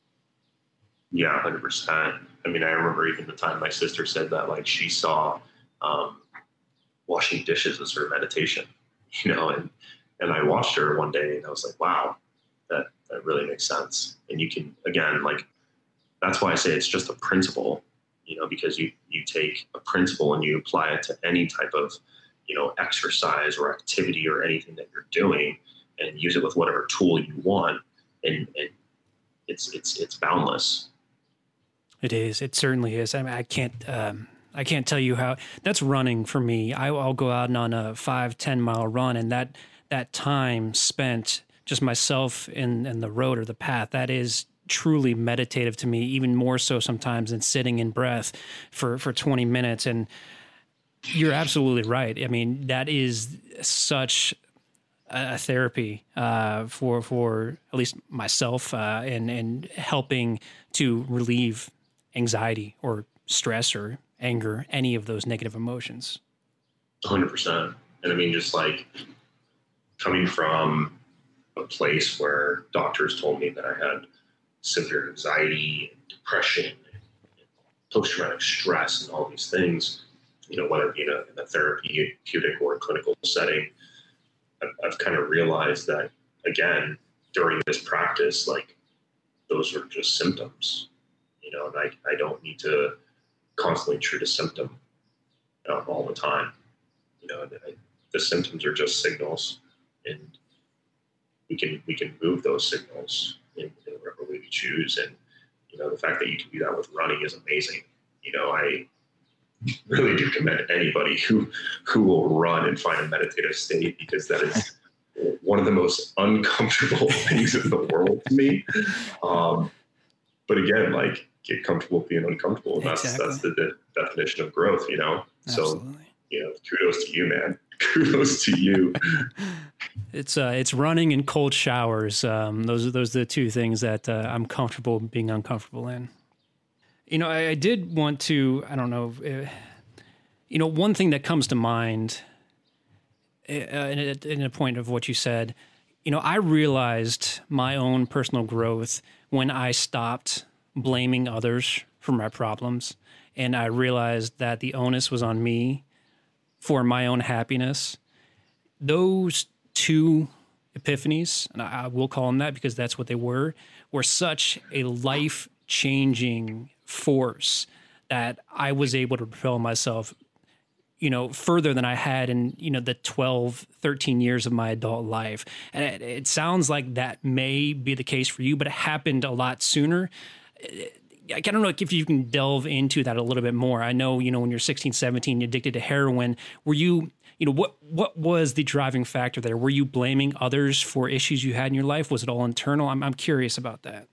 Yeah, one hundred percent. I mean, I remember even the time my sister said that, like, she saw um, washing dishes as her meditation, you know, and, and I watched her one day and I was like, wow, that, that really makes sense. And you can, again, like, that's why I say it's just a principle, you know, because you, you take a principle and you apply it to any type of, you know, exercise or activity or anything that you're doing, and use it with whatever tool you want. And, and it's, it's, it's boundless. It is. It certainly is. I mean, I can't, um, I can't tell you how that's running for me. I, I'll go out and on a five, ten mile run, and that, that time spent just myself in, in the road or the path, that is truly meditative to me, even more so sometimes than sitting in breath for, for twenty minutes. And you're absolutely right. I mean, that is such a therapy uh, for, for at least myself uh, and, and helping to relieve anxiety or stress or anger, any of those negative emotions. one hundred percent. And I mean, just like coming from a place where doctors told me that I had severe anxiety and depression and post-traumatic stress and all these things, you know, whether it be in a, in a therapeutic or a clinical setting, I've, I've kind of realized that, again, during this practice, like, those are just symptoms, you know, and I, I don't need to constantly treat a symptom uh, all the time. You know, I, the symptoms are just signals, and we can, we can move those signals in, in whatever way we choose. And, you know, the fact that you can do that with running is amazing. You know, I really do commend anybody who, who will run and find a meditative state, because that is one of the most uncomfortable things in the world to me. Um, but again, like, get comfortable being uncomfortable. That's, exactly. that's the de- definition of growth, you know? Absolutely. So, you know, kudos to you, man. Kudos to you. It's uh, it's running and cold showers. Um, those are those are the two things that uh, I'm comfortable being uncomfortable in. You know, I, I did want to. I don't know. Uh, you know, one thing that comes to mind, uh, in, a, in a point of what you said. You know, I realized my own personal growth when I stopped blaming others for my problems, and I realized that the onus was on me for my own happiness. Those two epiphanies, and I will call them that because that's what they were, were such a life-changing force that I was able to propel myself, you know, further than I had in, you know, the twelve, thirteen years of my adult life. And it, it sounds like that may be the case for you, but it happened a lot sooner. I don't know if you can delve into that a little bit more. I know, you know, when you're sixteen, seventeen, you're addicted to heroin. Were you, you know, what, what was the driving factor there? Were you blaming others for issues you had in your life? Was it all internal? I'm, I'm curious about that.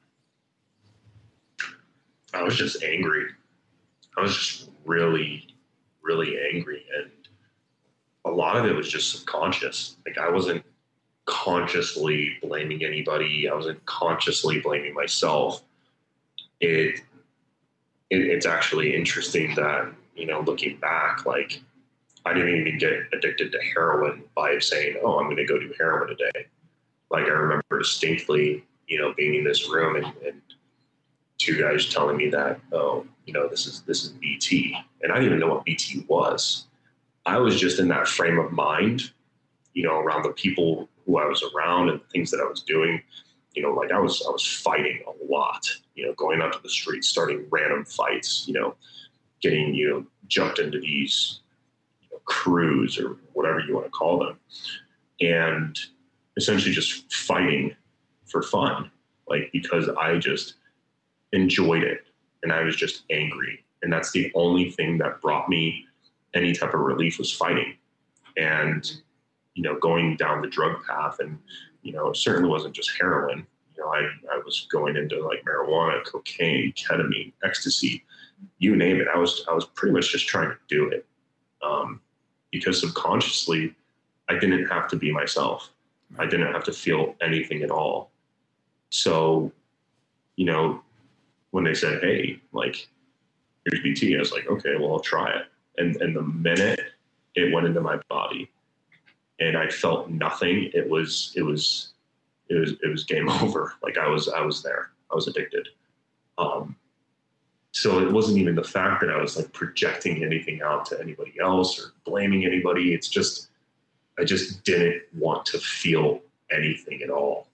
I was just angry. I was just really, really angry. And a lot of it was just subconscious. Like, I wasn't consciously blaming anybody. I wasn't consciously blaming myself. It, it it's actually interesting that, you know, looking back, like, I didn't even get addicted to heroin by saying, oh, I'm going to go do heroin today. Like, I remember distinctly, you know, being in this room and, and two guys telling me that, oh, you know, this is, this is B T. And I didn't even know what B T was. I was just in that frame of mind, you know, around the people who I was around and the things that I was doing. You know, like, I was, I was fighting a lot, you know, going out to the streets, starting random fights, you know, getting, you know, jumped into these, you know, crews or whatever you want to call them. And essentially just fighting for fun, like, because I just enjoyed it and I was just angry. And that's the only thing that brought me any type of relief, was fighting. And, you know, going down the drug path, and, you know, it certainly wasn't just heroin. You know, I, I was going into like marijuana, cocaine, ketamine, ecstasy, you name it. I was, I was pretty much just trying to do it. Um, because subconsciously I didn't have to be myself. I didn't have to feel anything at all. So, you know, when they said, hey, like, here's B T, I was like, okay, well, I'll try it. And, and the minute it went into my body and I felt nothing, it was, it was, it was, it was game over. Like I was, I was there, I was addicted. Um, so it wasn't even the fact that I was like projecting anything out to anybody else or blaming anybody. It's just, I just didn't want to feel anything at all.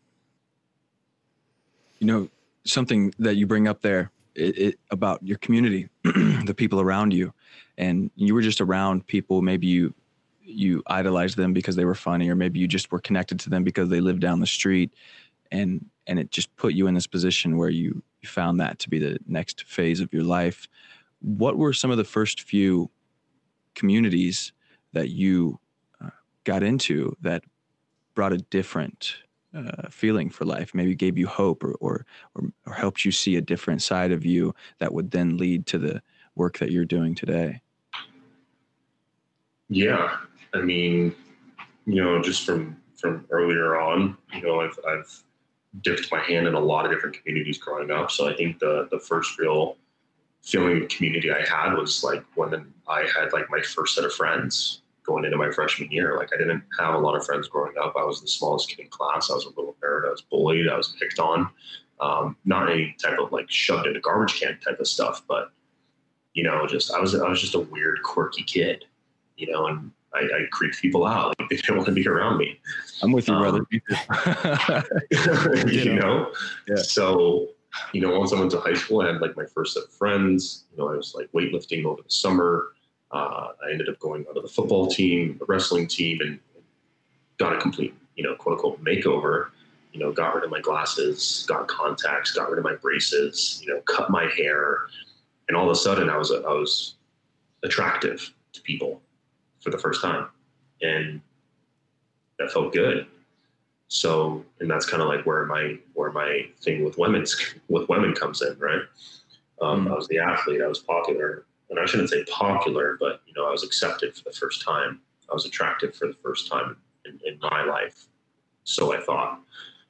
You know, something that you bring up there it, it, about your community, the people around you, and you were just around people. Maybe you you idolized them because they were funny, or maybe you just were connected to them because they lived down the street, and and it just put you in this position where you, you found that to be the next phase of your life. What were some of the first few communities that you uh, got into that brought a different uh, feeling for life, maybe gave you hope, or, or or or helped you see a different side of you that would then lead to the work that you're doing today? Yeah, I mean, you know, just from from earlier on, you know, I've I've dipped my hand in a lot of different communities growing up. So I think the the first real feeling of community I had was like when I had like my first set of friends going into my freshman year. Like I didn't have a lot of friends growing up. I was the smallest kid in class. I was a little nerd. I was bullied. I was picked on. Um, not any type of like shoved in a garbage can type of stuff, but you know, just I was I was just a weird, quirky kid, you know, and I, I creeped people out. Like they didn't want to be around me. I'm with you, um, brother. you know, yeah. So you know, once I went to high school, I had like my first set of friends. You know, I was like weightlifting over the summer. Uh, I ended up going onto the football team, the wrestling team, and got a complete, you know, quote unquote makeover. You know, got rid of my glasses, got contacts, got rid of my braces, you know, cut my hair. And all of a sudden I was, I was attractive to people for the first time. And that felt good. So, and that's kind of like where my, where my thing with women's, with women comes in, right? Um, mm. I was the athlete, I was popular, and I shouldn't say popular, but you know, I was accepted for the first time. I was attractive for the first time in, in my life. So I thought.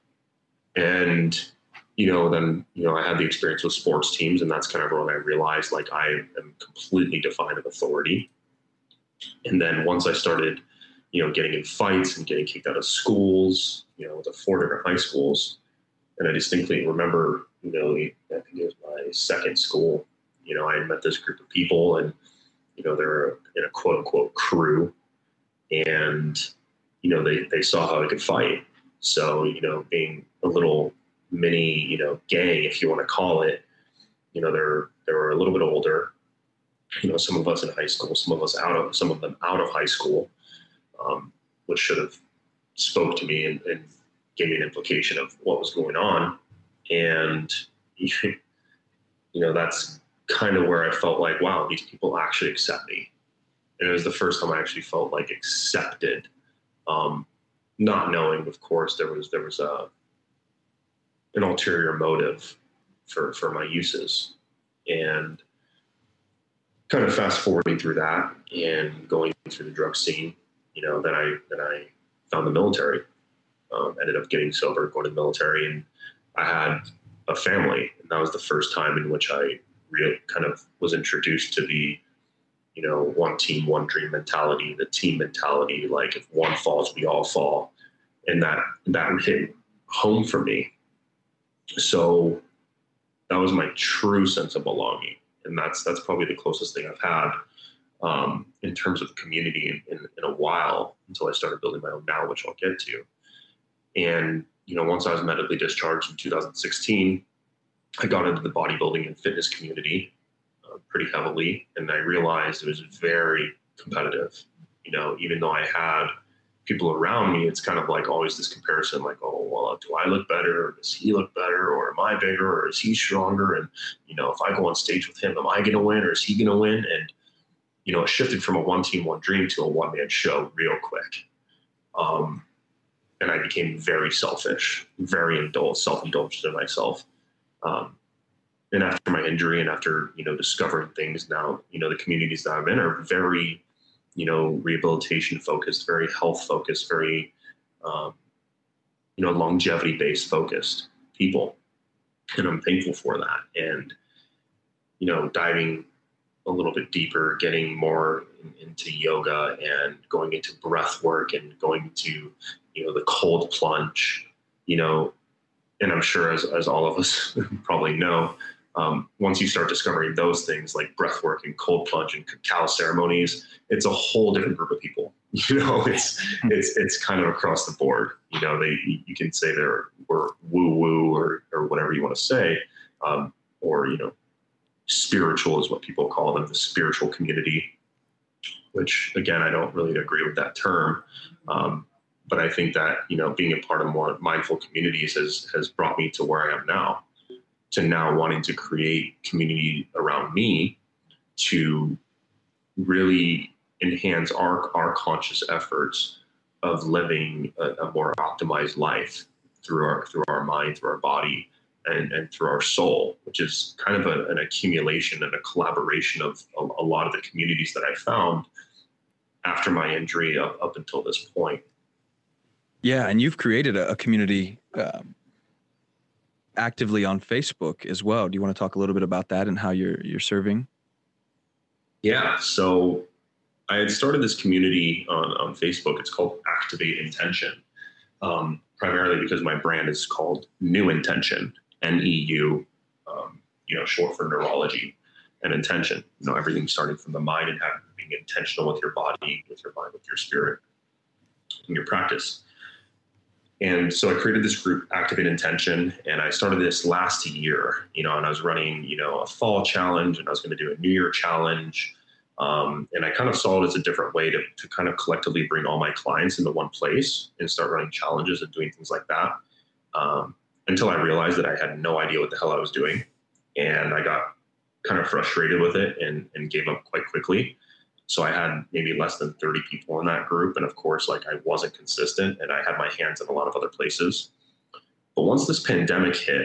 And, you know, then, you know, I had the experience with sports teams, and that's kind of when I realized like I am completely defined of authority. And then once I started, you know, getting in fights and getting kicked out of schools, you know, the four different high schools. And I distinctly remember, you know, I think it was my second school, you know, I met this group of people, and, you know, they're in a quote unquote crew, and, you know, they, they saw how I could fight. So, you know, being a little mini, you know, gang, if you want to call it, you know, they're, they were a little bit older, you know, some of us in high school, some of us out of, some of them out of high school, um, which should have spoke to me and, and gave me an implication of what was going on. And, you know, that's kind of where I felt like, wow, these people actually accept me. And it was the first time I actually felt like accepted, um, not knowing, of course, there was, there was a, an ulterior motive for, for my uses. And kind of fast forwarding through that and going through the drug scene, you know, then I, then I found the military, um, ended up getting sober, going to the military, and I had a family. And that was the first time in which I really kind of was introduced to the, you know, one team, one dream mentality, the team mentality. Like if one falls, we all fall. And that, that hit home for me. So that was my true sense of belonging. And that's, that's probably the closest thing I've had, um, in terms of community in, in, in a while, until I started building my own now, which I'll get to. And, you know, once I was medically discharged in two thousand sixteen, I got into the bodybuilding and fitness community uh, pretty heavily. And I realized it was very competitive. You know, even though I had people around me, it's kind of like always this comparison, like, oh, well, do I look better? Or does he look better? Or am I bigger? Or is he stronger? And, you know, if I go on stage with him, am I going to win, or is he going to win? And, you know, it shifted from a one team, one dream to a one man show real quick. Um, and I became very selfish, very indulged, self-indulgent in myself. Um, and after my injury and after, you know, discovering things now, you know, the communities that I'm in are very, you know, rehabilitation focused, very health focused, very, um, you know, longevity based focused people. And I'm thankful for that. And, you know, diving a little bit deeper, getting more in, into yoga and going into breath work and going to, you know, the cold plunge, you know, and I'm sure as, as all of us probably know, um, once you start discovering those things like breath work and cold plunge and cacao ceremonies, it's a whole different group of people. You know, it's, it's, it's kind of across the board. You know, they, you can say they're, we're woo woo or, or whatever you want to say. Um, or, you know, spiritual is what people call them, the spiritual community, which again, I don't really agree with that term. Um, but I think that, you know, being a part of more mindful communities has, has brought me to where I am now, to now wanting to create community around me to really enhance our, our conscious efforts of living a, a more optimized life through our, through our mind, through our body, and, and through our soul, which is kind of a, an accumulation and a collaboration of a, a lot of the communities that I found after my injury up, up until this point. Yeah. And you've created a, a community um, actively on Facebook as well. Do you want to talk a little bit about that and how you're, you're serving? Yeah. So I had started this community on, on Facebook. It's called Activate Intention, um, primarily because my brand is called New Intention, N E U, um, you know, short for neurology and intention. You know, everything starting from the mind and having, being intentional with your body, with your mind, with your spirit, in your practice. And so I created this group, Activate Intention, and I started this last year, you know, and I was running, you know, a fall challenge, and I was going to do a New Year challenge. Um, and I kind of saw it as a different way to, to kind of collectively bring all my clients into one place and start running challenges and doing things like that. Um, until I realized that I had no idea what the hell I was doing. And I got kind of frustrated with it and, and gave up quite quickly. So I had maybe less than thirty people in that group. And of course, like I wasn't consistent and I had my hands in a lot of other places. But once this pandemic hit,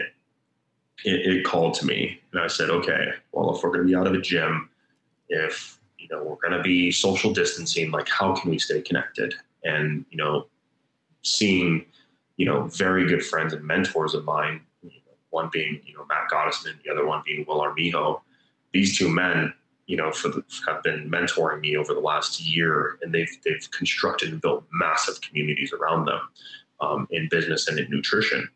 it, it called to me and I said, okay, well, if we're going to be out of a gym, if, you know, we're going to be social distancing, like how can we stay connected? And, you know, seeing, you know, very good friends and mentors of mine, you know, one being, you know, Matt Gottesman, the other one being Will Armijo, these two men, you know, for the, have been mentoring me over the last year, and they've they've constructed and built massive communities around them um, in business and in nutrition.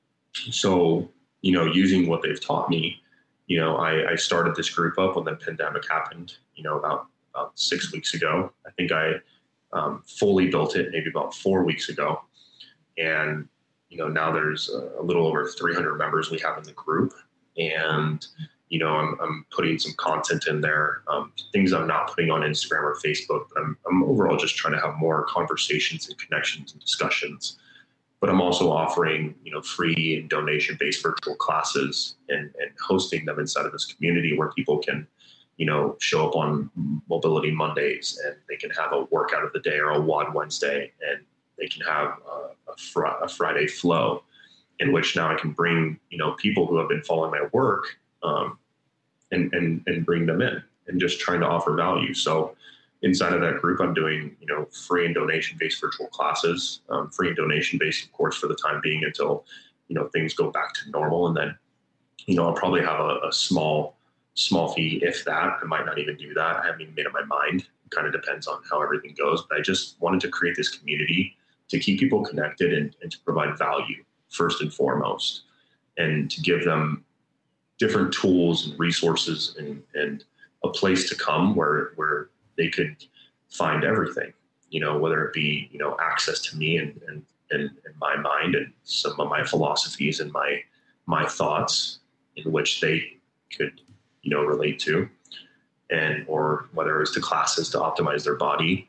So, you know, using what they've taught me, you know, I, I started this group up when the pandemic happened, you know, about, about six weeks ago. I think I um, fully built it maybe about four weeks ago. And, you know, now there's a, a little over three hundred members we have in the group. And, you know, I'm, I'm putting some content in there, um, things I'm not putting on Instagram or Facebook, but I'm, I'm overall just trying to have more conversations and connections and discussions. But I'm also offering, you know, free and donation-based virtual classes and, and hosting them inside of this community where people can, you know, show up on Mobility Mondays and they can have a workout of the day or a W O D Wednesday, and they can have a, a, fr- a Friday flow in which now I can bring, you know, people who have been following my work um, and, and, and bring them in and just trying to offer value. So inside of that group, I'm doing, you know, free and donation-based virtual classes, um, free and donation-based, of course, for the time being until, you know, things go back to normal. And then, you know, I'll probably have a, a small, small fee, if that. I might not even do that. I haven't even made up my mind. It kind of depends on how everything goes. But I just wanted to create this community to keep people connected and, and to provide value first and foremost, and to give them different tools and resources and, and a place to come where, where they could find everything, you know, whether it be, you know, access to me and, and, and, and my mind and some of my philosophies and my, my thoughts in which they could, you know, relate to, and, or whether it's to classes to optimize their body.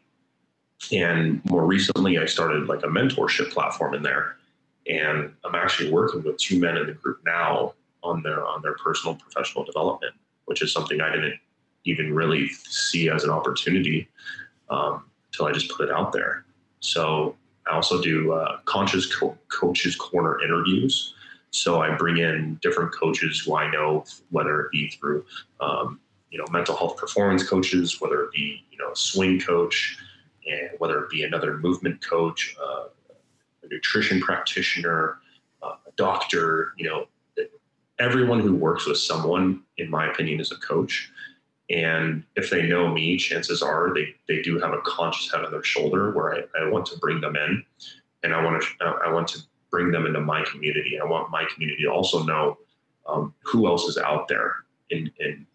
And more recently, I started like a mentorship platform in there, and I'm actually working with two men in the group now on their, on their personal and professional development, which is something I didn't even really see as an opportunity um, until I just put it out there. So I also do uh, conscious co- coaches corner interviews. So I bring in different coaches who I know, whether it be through, um, you know, mental health performance coaches, whether it be, you know, a swing coach, and whether it be another movement coach, uh, a nutrition practitioner, uh, a doctor, you know, everyone who works with someone, in my opinion, is a coach. And if they know me, chances are they, they do have a conscious head on their shoulder where I, I want to bring them in, and I want to, I want to bring them into my community. I want my community to also know um, who else is out there, in, in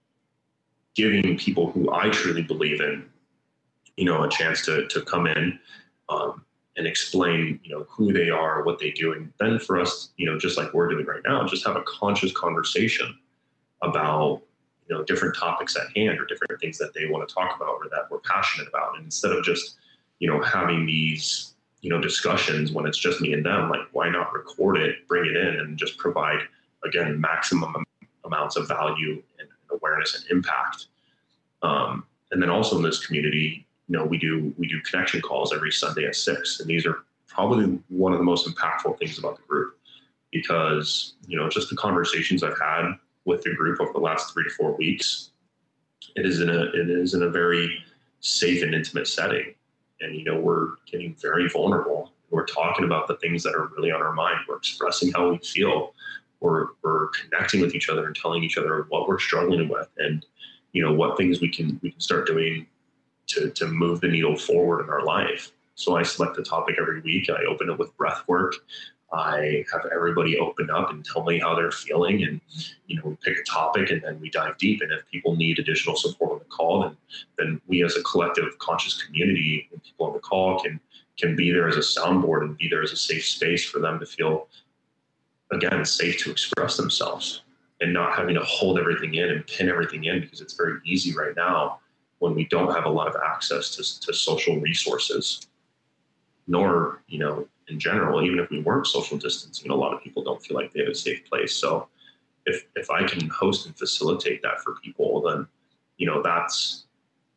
giving people who I truly believe in, you know, a chance to, to come in, um, and explain, you know, who they are, what they do. And then for us, you know, just like we're doing right now, just have a conscious conversation about, you know, different topics at hand or different things that they want to talk about or that we're passionate about. And instead of just, you know, having these, you know, discussions when it's just me and them, like, why not record it, bring it in, and just provide, again, maximum amounts of value and awareness and impact. Um, and then also in this community, you know, we do, we do connection calls every Sunday at six. And these are probably one of the most impactful things about the group, because, you know, just the conversations I've had with the group over the last three to four weeks, it is in a, it is in a very safe and intimate setting. And, you know, we're getting very vulnerable. We're talking about the things that are really on our mind. We're expressing how we feel. We're, we're connecting with each other and telling each other what we're struggling with, and, you know, what things we can, we can start doing to, to move the needle forward in our life. So I select a topic every week. I open it with breath work. I have everybody open up and tell me how they're feeling, and, you know, we pick a topic and then we dive deep. And if people need additional support on the call, then, then we as a collective conscious community and people on the call can, can be there as a soundboard and be there as a safe space for them to feel, again, safe to express themselves and not having to hold everything in and pin everything in, because it's very easy right now when we don't have a lot of access to, to social resources, nor, you know, in general, even if we weren't social distancing, a lot of people don't feel like they have a safe place. So if, if I can host and facilitate that for people, then, you know, that's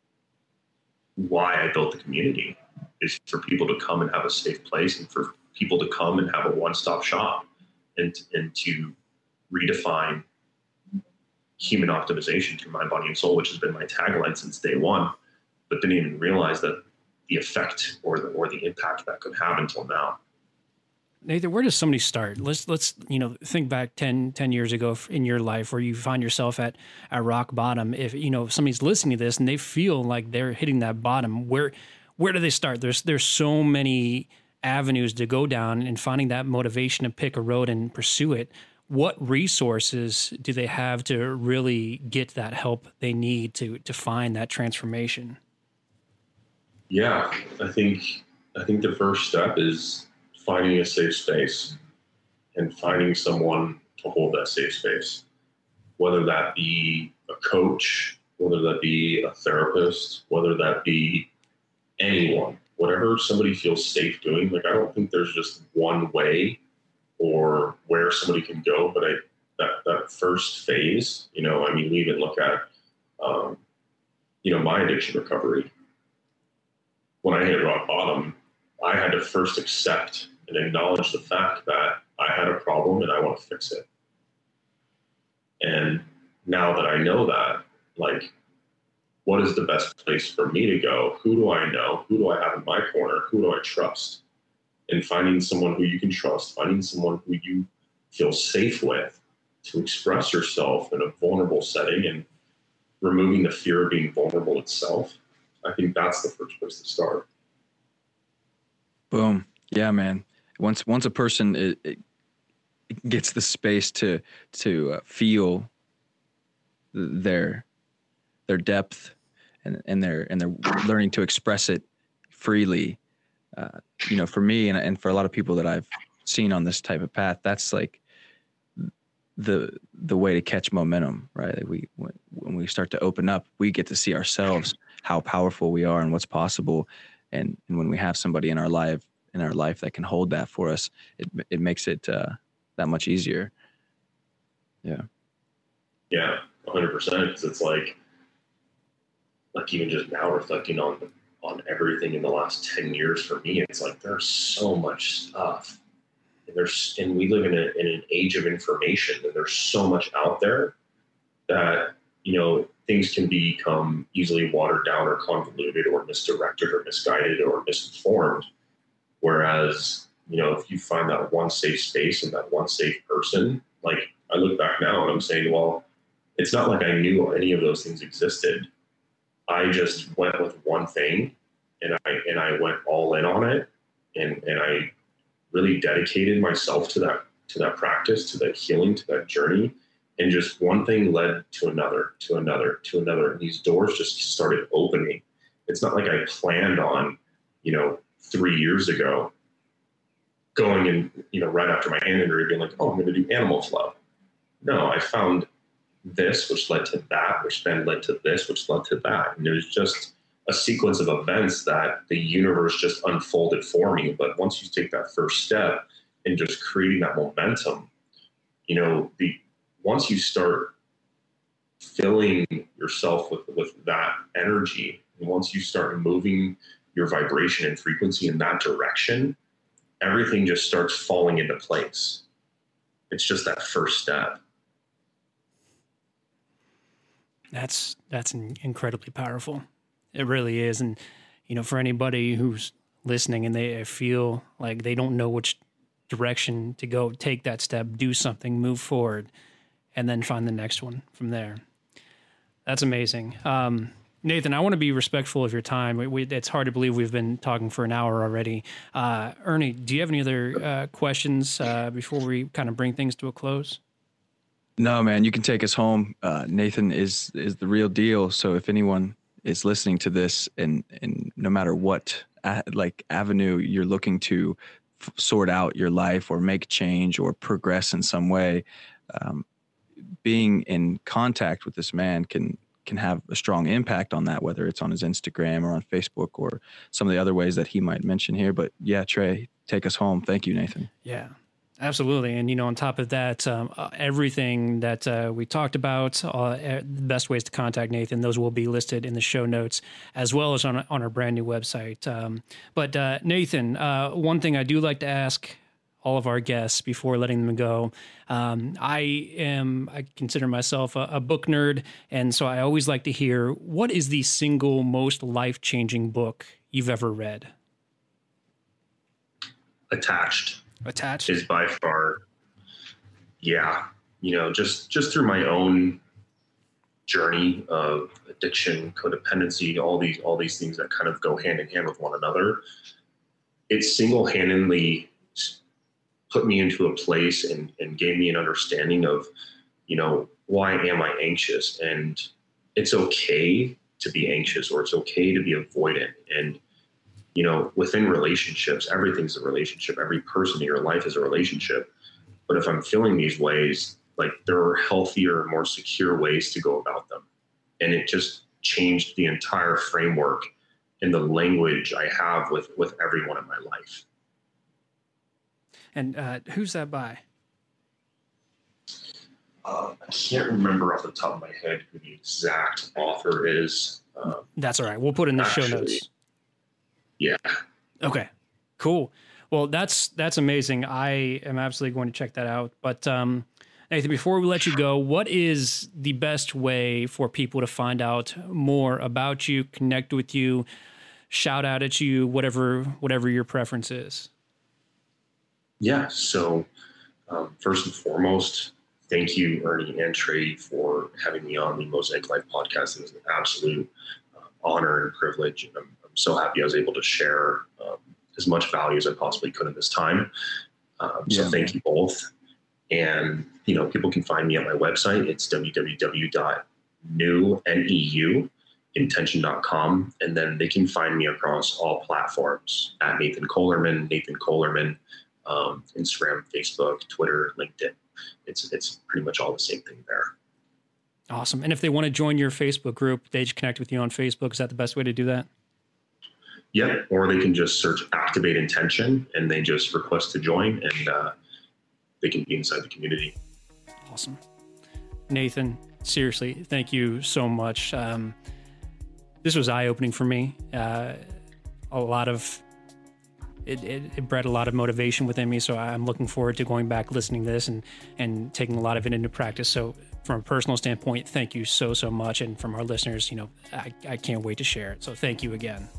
why I built the community, is for people to come and have a safe place, and for people to come and have a one-stop shop, and, and to redefine human optimization through mind, body, and soul, which has been my tagline since day one, but didn't even realize that the effect or the, or the impact that could have until now. Nathan, where does somebody start? Let's, let's, you know, think back ten, ten years ago in your life where you find yourself at, at rock bottom. If, you know, somebody's listening to this and they feel like they're hitting that bottom, where, where do they start? There's, there's so many avenues to go down, and finding that motivation to pick a road and pursue it. What resources do they have to really get that help they need to, to find that transformation? Yeah, I think I think the first step is finding a safe space and finding someone to hold that safe space, whether that be a coach, whether that be a therapist, whether that be anyone, whatever somebody feels safe doing. Like, I don't think there's just one way or where somebody can go, but I, that, that first phase, you know, I mean, we even look at, um, you know, my addiction recovery. When I hit rock bottom, I had to first accept and acknowledge the fact that I had a problem and I want to fix it. And now that I know that, like, what is the best place for me to go? Who do I know? Who do I have in my corner? Who do I trust? And finding someone who you can trust, finding someone who you feel safe with to express yourself in a vulnerable setting, and removing the fear of being vulnerable itself. I think that's the first place to start. Boom. Yeah, man. Once once a person it, it gets the space to to uh, feel their their depth, and and their and they're learning to express it freely. Uh, you know, for me and and for a lot of people that I've seen on this type of path, that's like the the way to catch momentum, right? Like we when, when we start to open up, we get to see ourselves, how powerful we are and what's possible. And, and when we have somebody in our life in our life that can hold that for us, it it makes it uh, that much easier. Yeah. Yeah, one hundred percent. Because it's like, like even just now reflecting on on everything in the last ten years for me, it's like there's so much stuff. And there's and we live in, a, in an age of information, and there's so much out there that, you know, things can become easily watered down or convoluted or misdirected or misguided or misinformed. Whereas, you know, if you find that one safe space and that one safe person Like, I look back now and I'm saying, well, it's not like I knew any of those things existed. I just went with one thing and I, and I went all in on it. And, and I really dedicated myself to that, to that practice, to that healing, to that journey. And just one thing led to another, to another, to another. And these doors just started opening. It's not like I planned on, you know, three years ago going in, you know, right after my hand injury being like, oh, I'm going to do animal flow. No, I found this, which led to that, which then led to this, which led to that. And it was just a sequence of events that the universe just unfolded for me. But once you take that first step and just creating that momentum, you know, the once you start filling yourself with, with that energy, and once you start moving your vibration and frequency in that direction, everything just starts falling into place. It's just that first step. That's that's incredibly powerful. It really is. And, you know, for anybody who's listening and they feel like they don't know which direction to go, take that step, do something, move forward, and then find the next one from there. That's amazing. Um, Nathan, I want to be respectful of your time. We, we, it's hard to believe we've been talking for an hour already. Uh, Ernie, do you have any other uh, questions uh, before we kind of bring things to a close? No, man, you can take us home. Uh, Nathan is is the real deal. So if anyone is listening to this, and and no matter what uh, like avenue you're looking to f- sort out your life or make change or progress in some way, um, being in contact with this man can can have a strong impact on that, whether it's on his Instagram or on Facebook or some of the other ways that he might mention here. But yeah, Trey, take us home. Thank you, Nathan. Yeah. Absolutely. And, you know, on top of that, um, uh, everything that uh, we talked about, uh, the best ways to contact Nathan, those will be listed in the show notes as well as on, on our brand new website. Um, but uh, Nathan, uh, one thing I do like to ask all of our guests before letting them go, um, I am, I consider myself a, a book nerd. And so I always like to hear, what is the single most life-changing book you've ever read? Attached. Attached is by far, yeah, you know, just just through my own journey of addiction, codependency, all these all these things that kind of go hand in hand with one another. It single-handedly put me into a place and, and gave me an understanding of, you know, why am I anxious? And it's okay to be anxious, or it's okay to be avoidant. And you know, within relationships, everything's a relationship. Every person in your life is a relationship. But if I'm feeling these ways, like, there are healthier, more secure ways to go about them. And it just changed the entire framework and the language I have with, with everyone in my life. And uh, who's that by? Uh, I can't remember off the top of my head who the exact author is. Um, That's all right. We'll put in the actually, show notes. Yeah. Okay, cool. Well, that's that's amazing. I am absolutely going to check that out. But um, Nathan, before we let you go, what is the best way for people to find out more about you, connect with you, shout out at you, whatever whatever your preference is? Yeah. So um, first and foremost, thank you, Ernie and Trey, for having me on the Mosaic Life podcast. It was an absolute uh, honor and privilege. And I'm so happy I was able to share um, as much value as I possibly could at this time. Um, so yeah, thank man. you both. And, you know, people can find me at my website. It's w w w dot new intention dot com. And then they can find me across all platforms at Nathan Kohlerman, Nathan Kohlerman, um, Instagram, Facebook, Twitter, LinkedIn. It's, it's pretty much all the same thing there. Awesome. And if they want to join your Facebook group, they just connect with you on Facebook. Is that the best way to do that? Yeah, or they can just search Activate Intention and they just request to join, and uh, they can be inside the community. Awesome. Nathan, seriously, thank you so much. Um, this was eye-opening for me. Uh, a lot of, it, it, it bred a lot of motivation within me, so I'm looking forward to going back, listening to this, and, and taking a lot of it into practice. So from a personal standpoint, thank you so, so much. And from our listeners, you know, I, I can't wait to share it. So thank you again.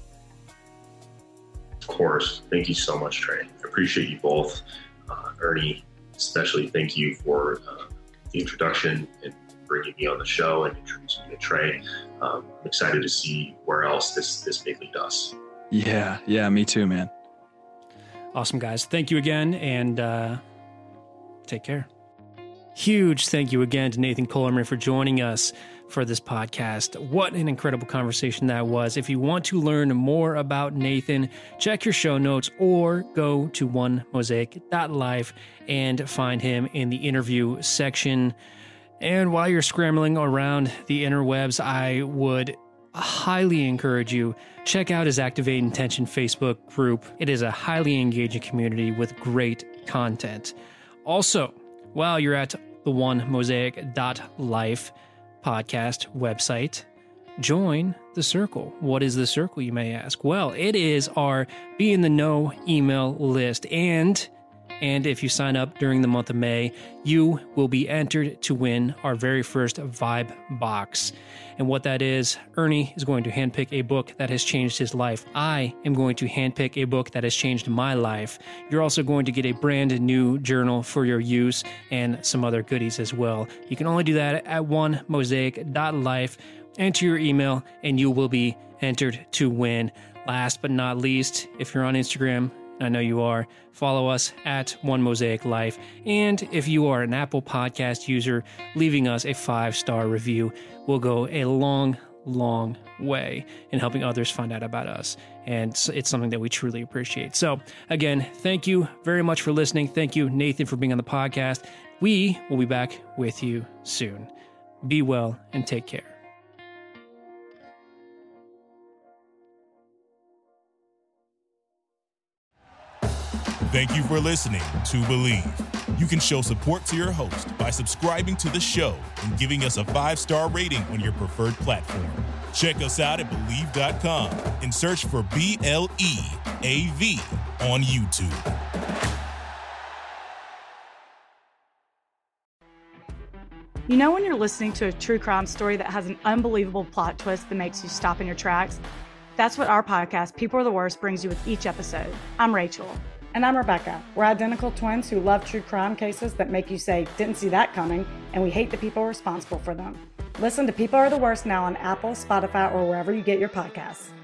Of course. Thank you so much, Trey. I appreciate you both. Uh, Ernie, especially thank you for uh, the introduction and bringing me on the show and introducing me to Trey. Um, I'm excited to see where else this this may lead us. Yeah, yeah, me too, man. Awesome, guys. Thank you again, and uh, take care. Huge thank you again to Nathan Colerman for joining us for this podcast. What an incredible conversation that was. If you want to learn more about Nathan, check your show notes or go to one mosaic dot life and find him in the interview section. And while you're scrambling around the interwebs, I would highly encourage you, check out his Activate Intention Facebook group. It is a highly engaging community with great content. Also, while you're at the one mosaic dot life podcast website, join the circle. What is the circle, you may ask? Well, it is our Be in the Know email list. And And if you sign up during the month of May, you will be entered to win our very first Vibe Box. And what that is, Ernie is going to handpick a book that has changed his life. I am going to handpick a book that has changed my life. You're also going to get a brand new journal for your use and some other goodies as well. You can only do that at one mosaic dot life. Enter your email and you will be entered to win. Last but not least, if you're on Instagram, I know you are, follow us at One Mosaic Life. And if you are an Apple Podcast user, leaving us a five-star review will go a long, long way in helping others find out about us. And it's something that we truly appreciate. So again, thank you very much for listening. Thank you, Nathan, for being on the podcast. We will be back with you soon. Be well and take care. Thank you for listening to Believe. You can show support to your host by subscribing to the show and giving us a five-star rating on your preferred platform. Check us out at Believe dot com and search for B L E A V on YouTube. You know when you're listening to a true crime story that has an unbelievable plot twist that makes you stop in your tracks? That's what our podcast, People Are the Worst, brings you with each episode. I'm Rachel. And I'm Rebecca. We're identical twins who love true crime cases that make you say, didn't see that coming, and we hate the people responsible for them. Listen to People Are the Worst now on Apple, Spotify, or wherever you get your podcasts.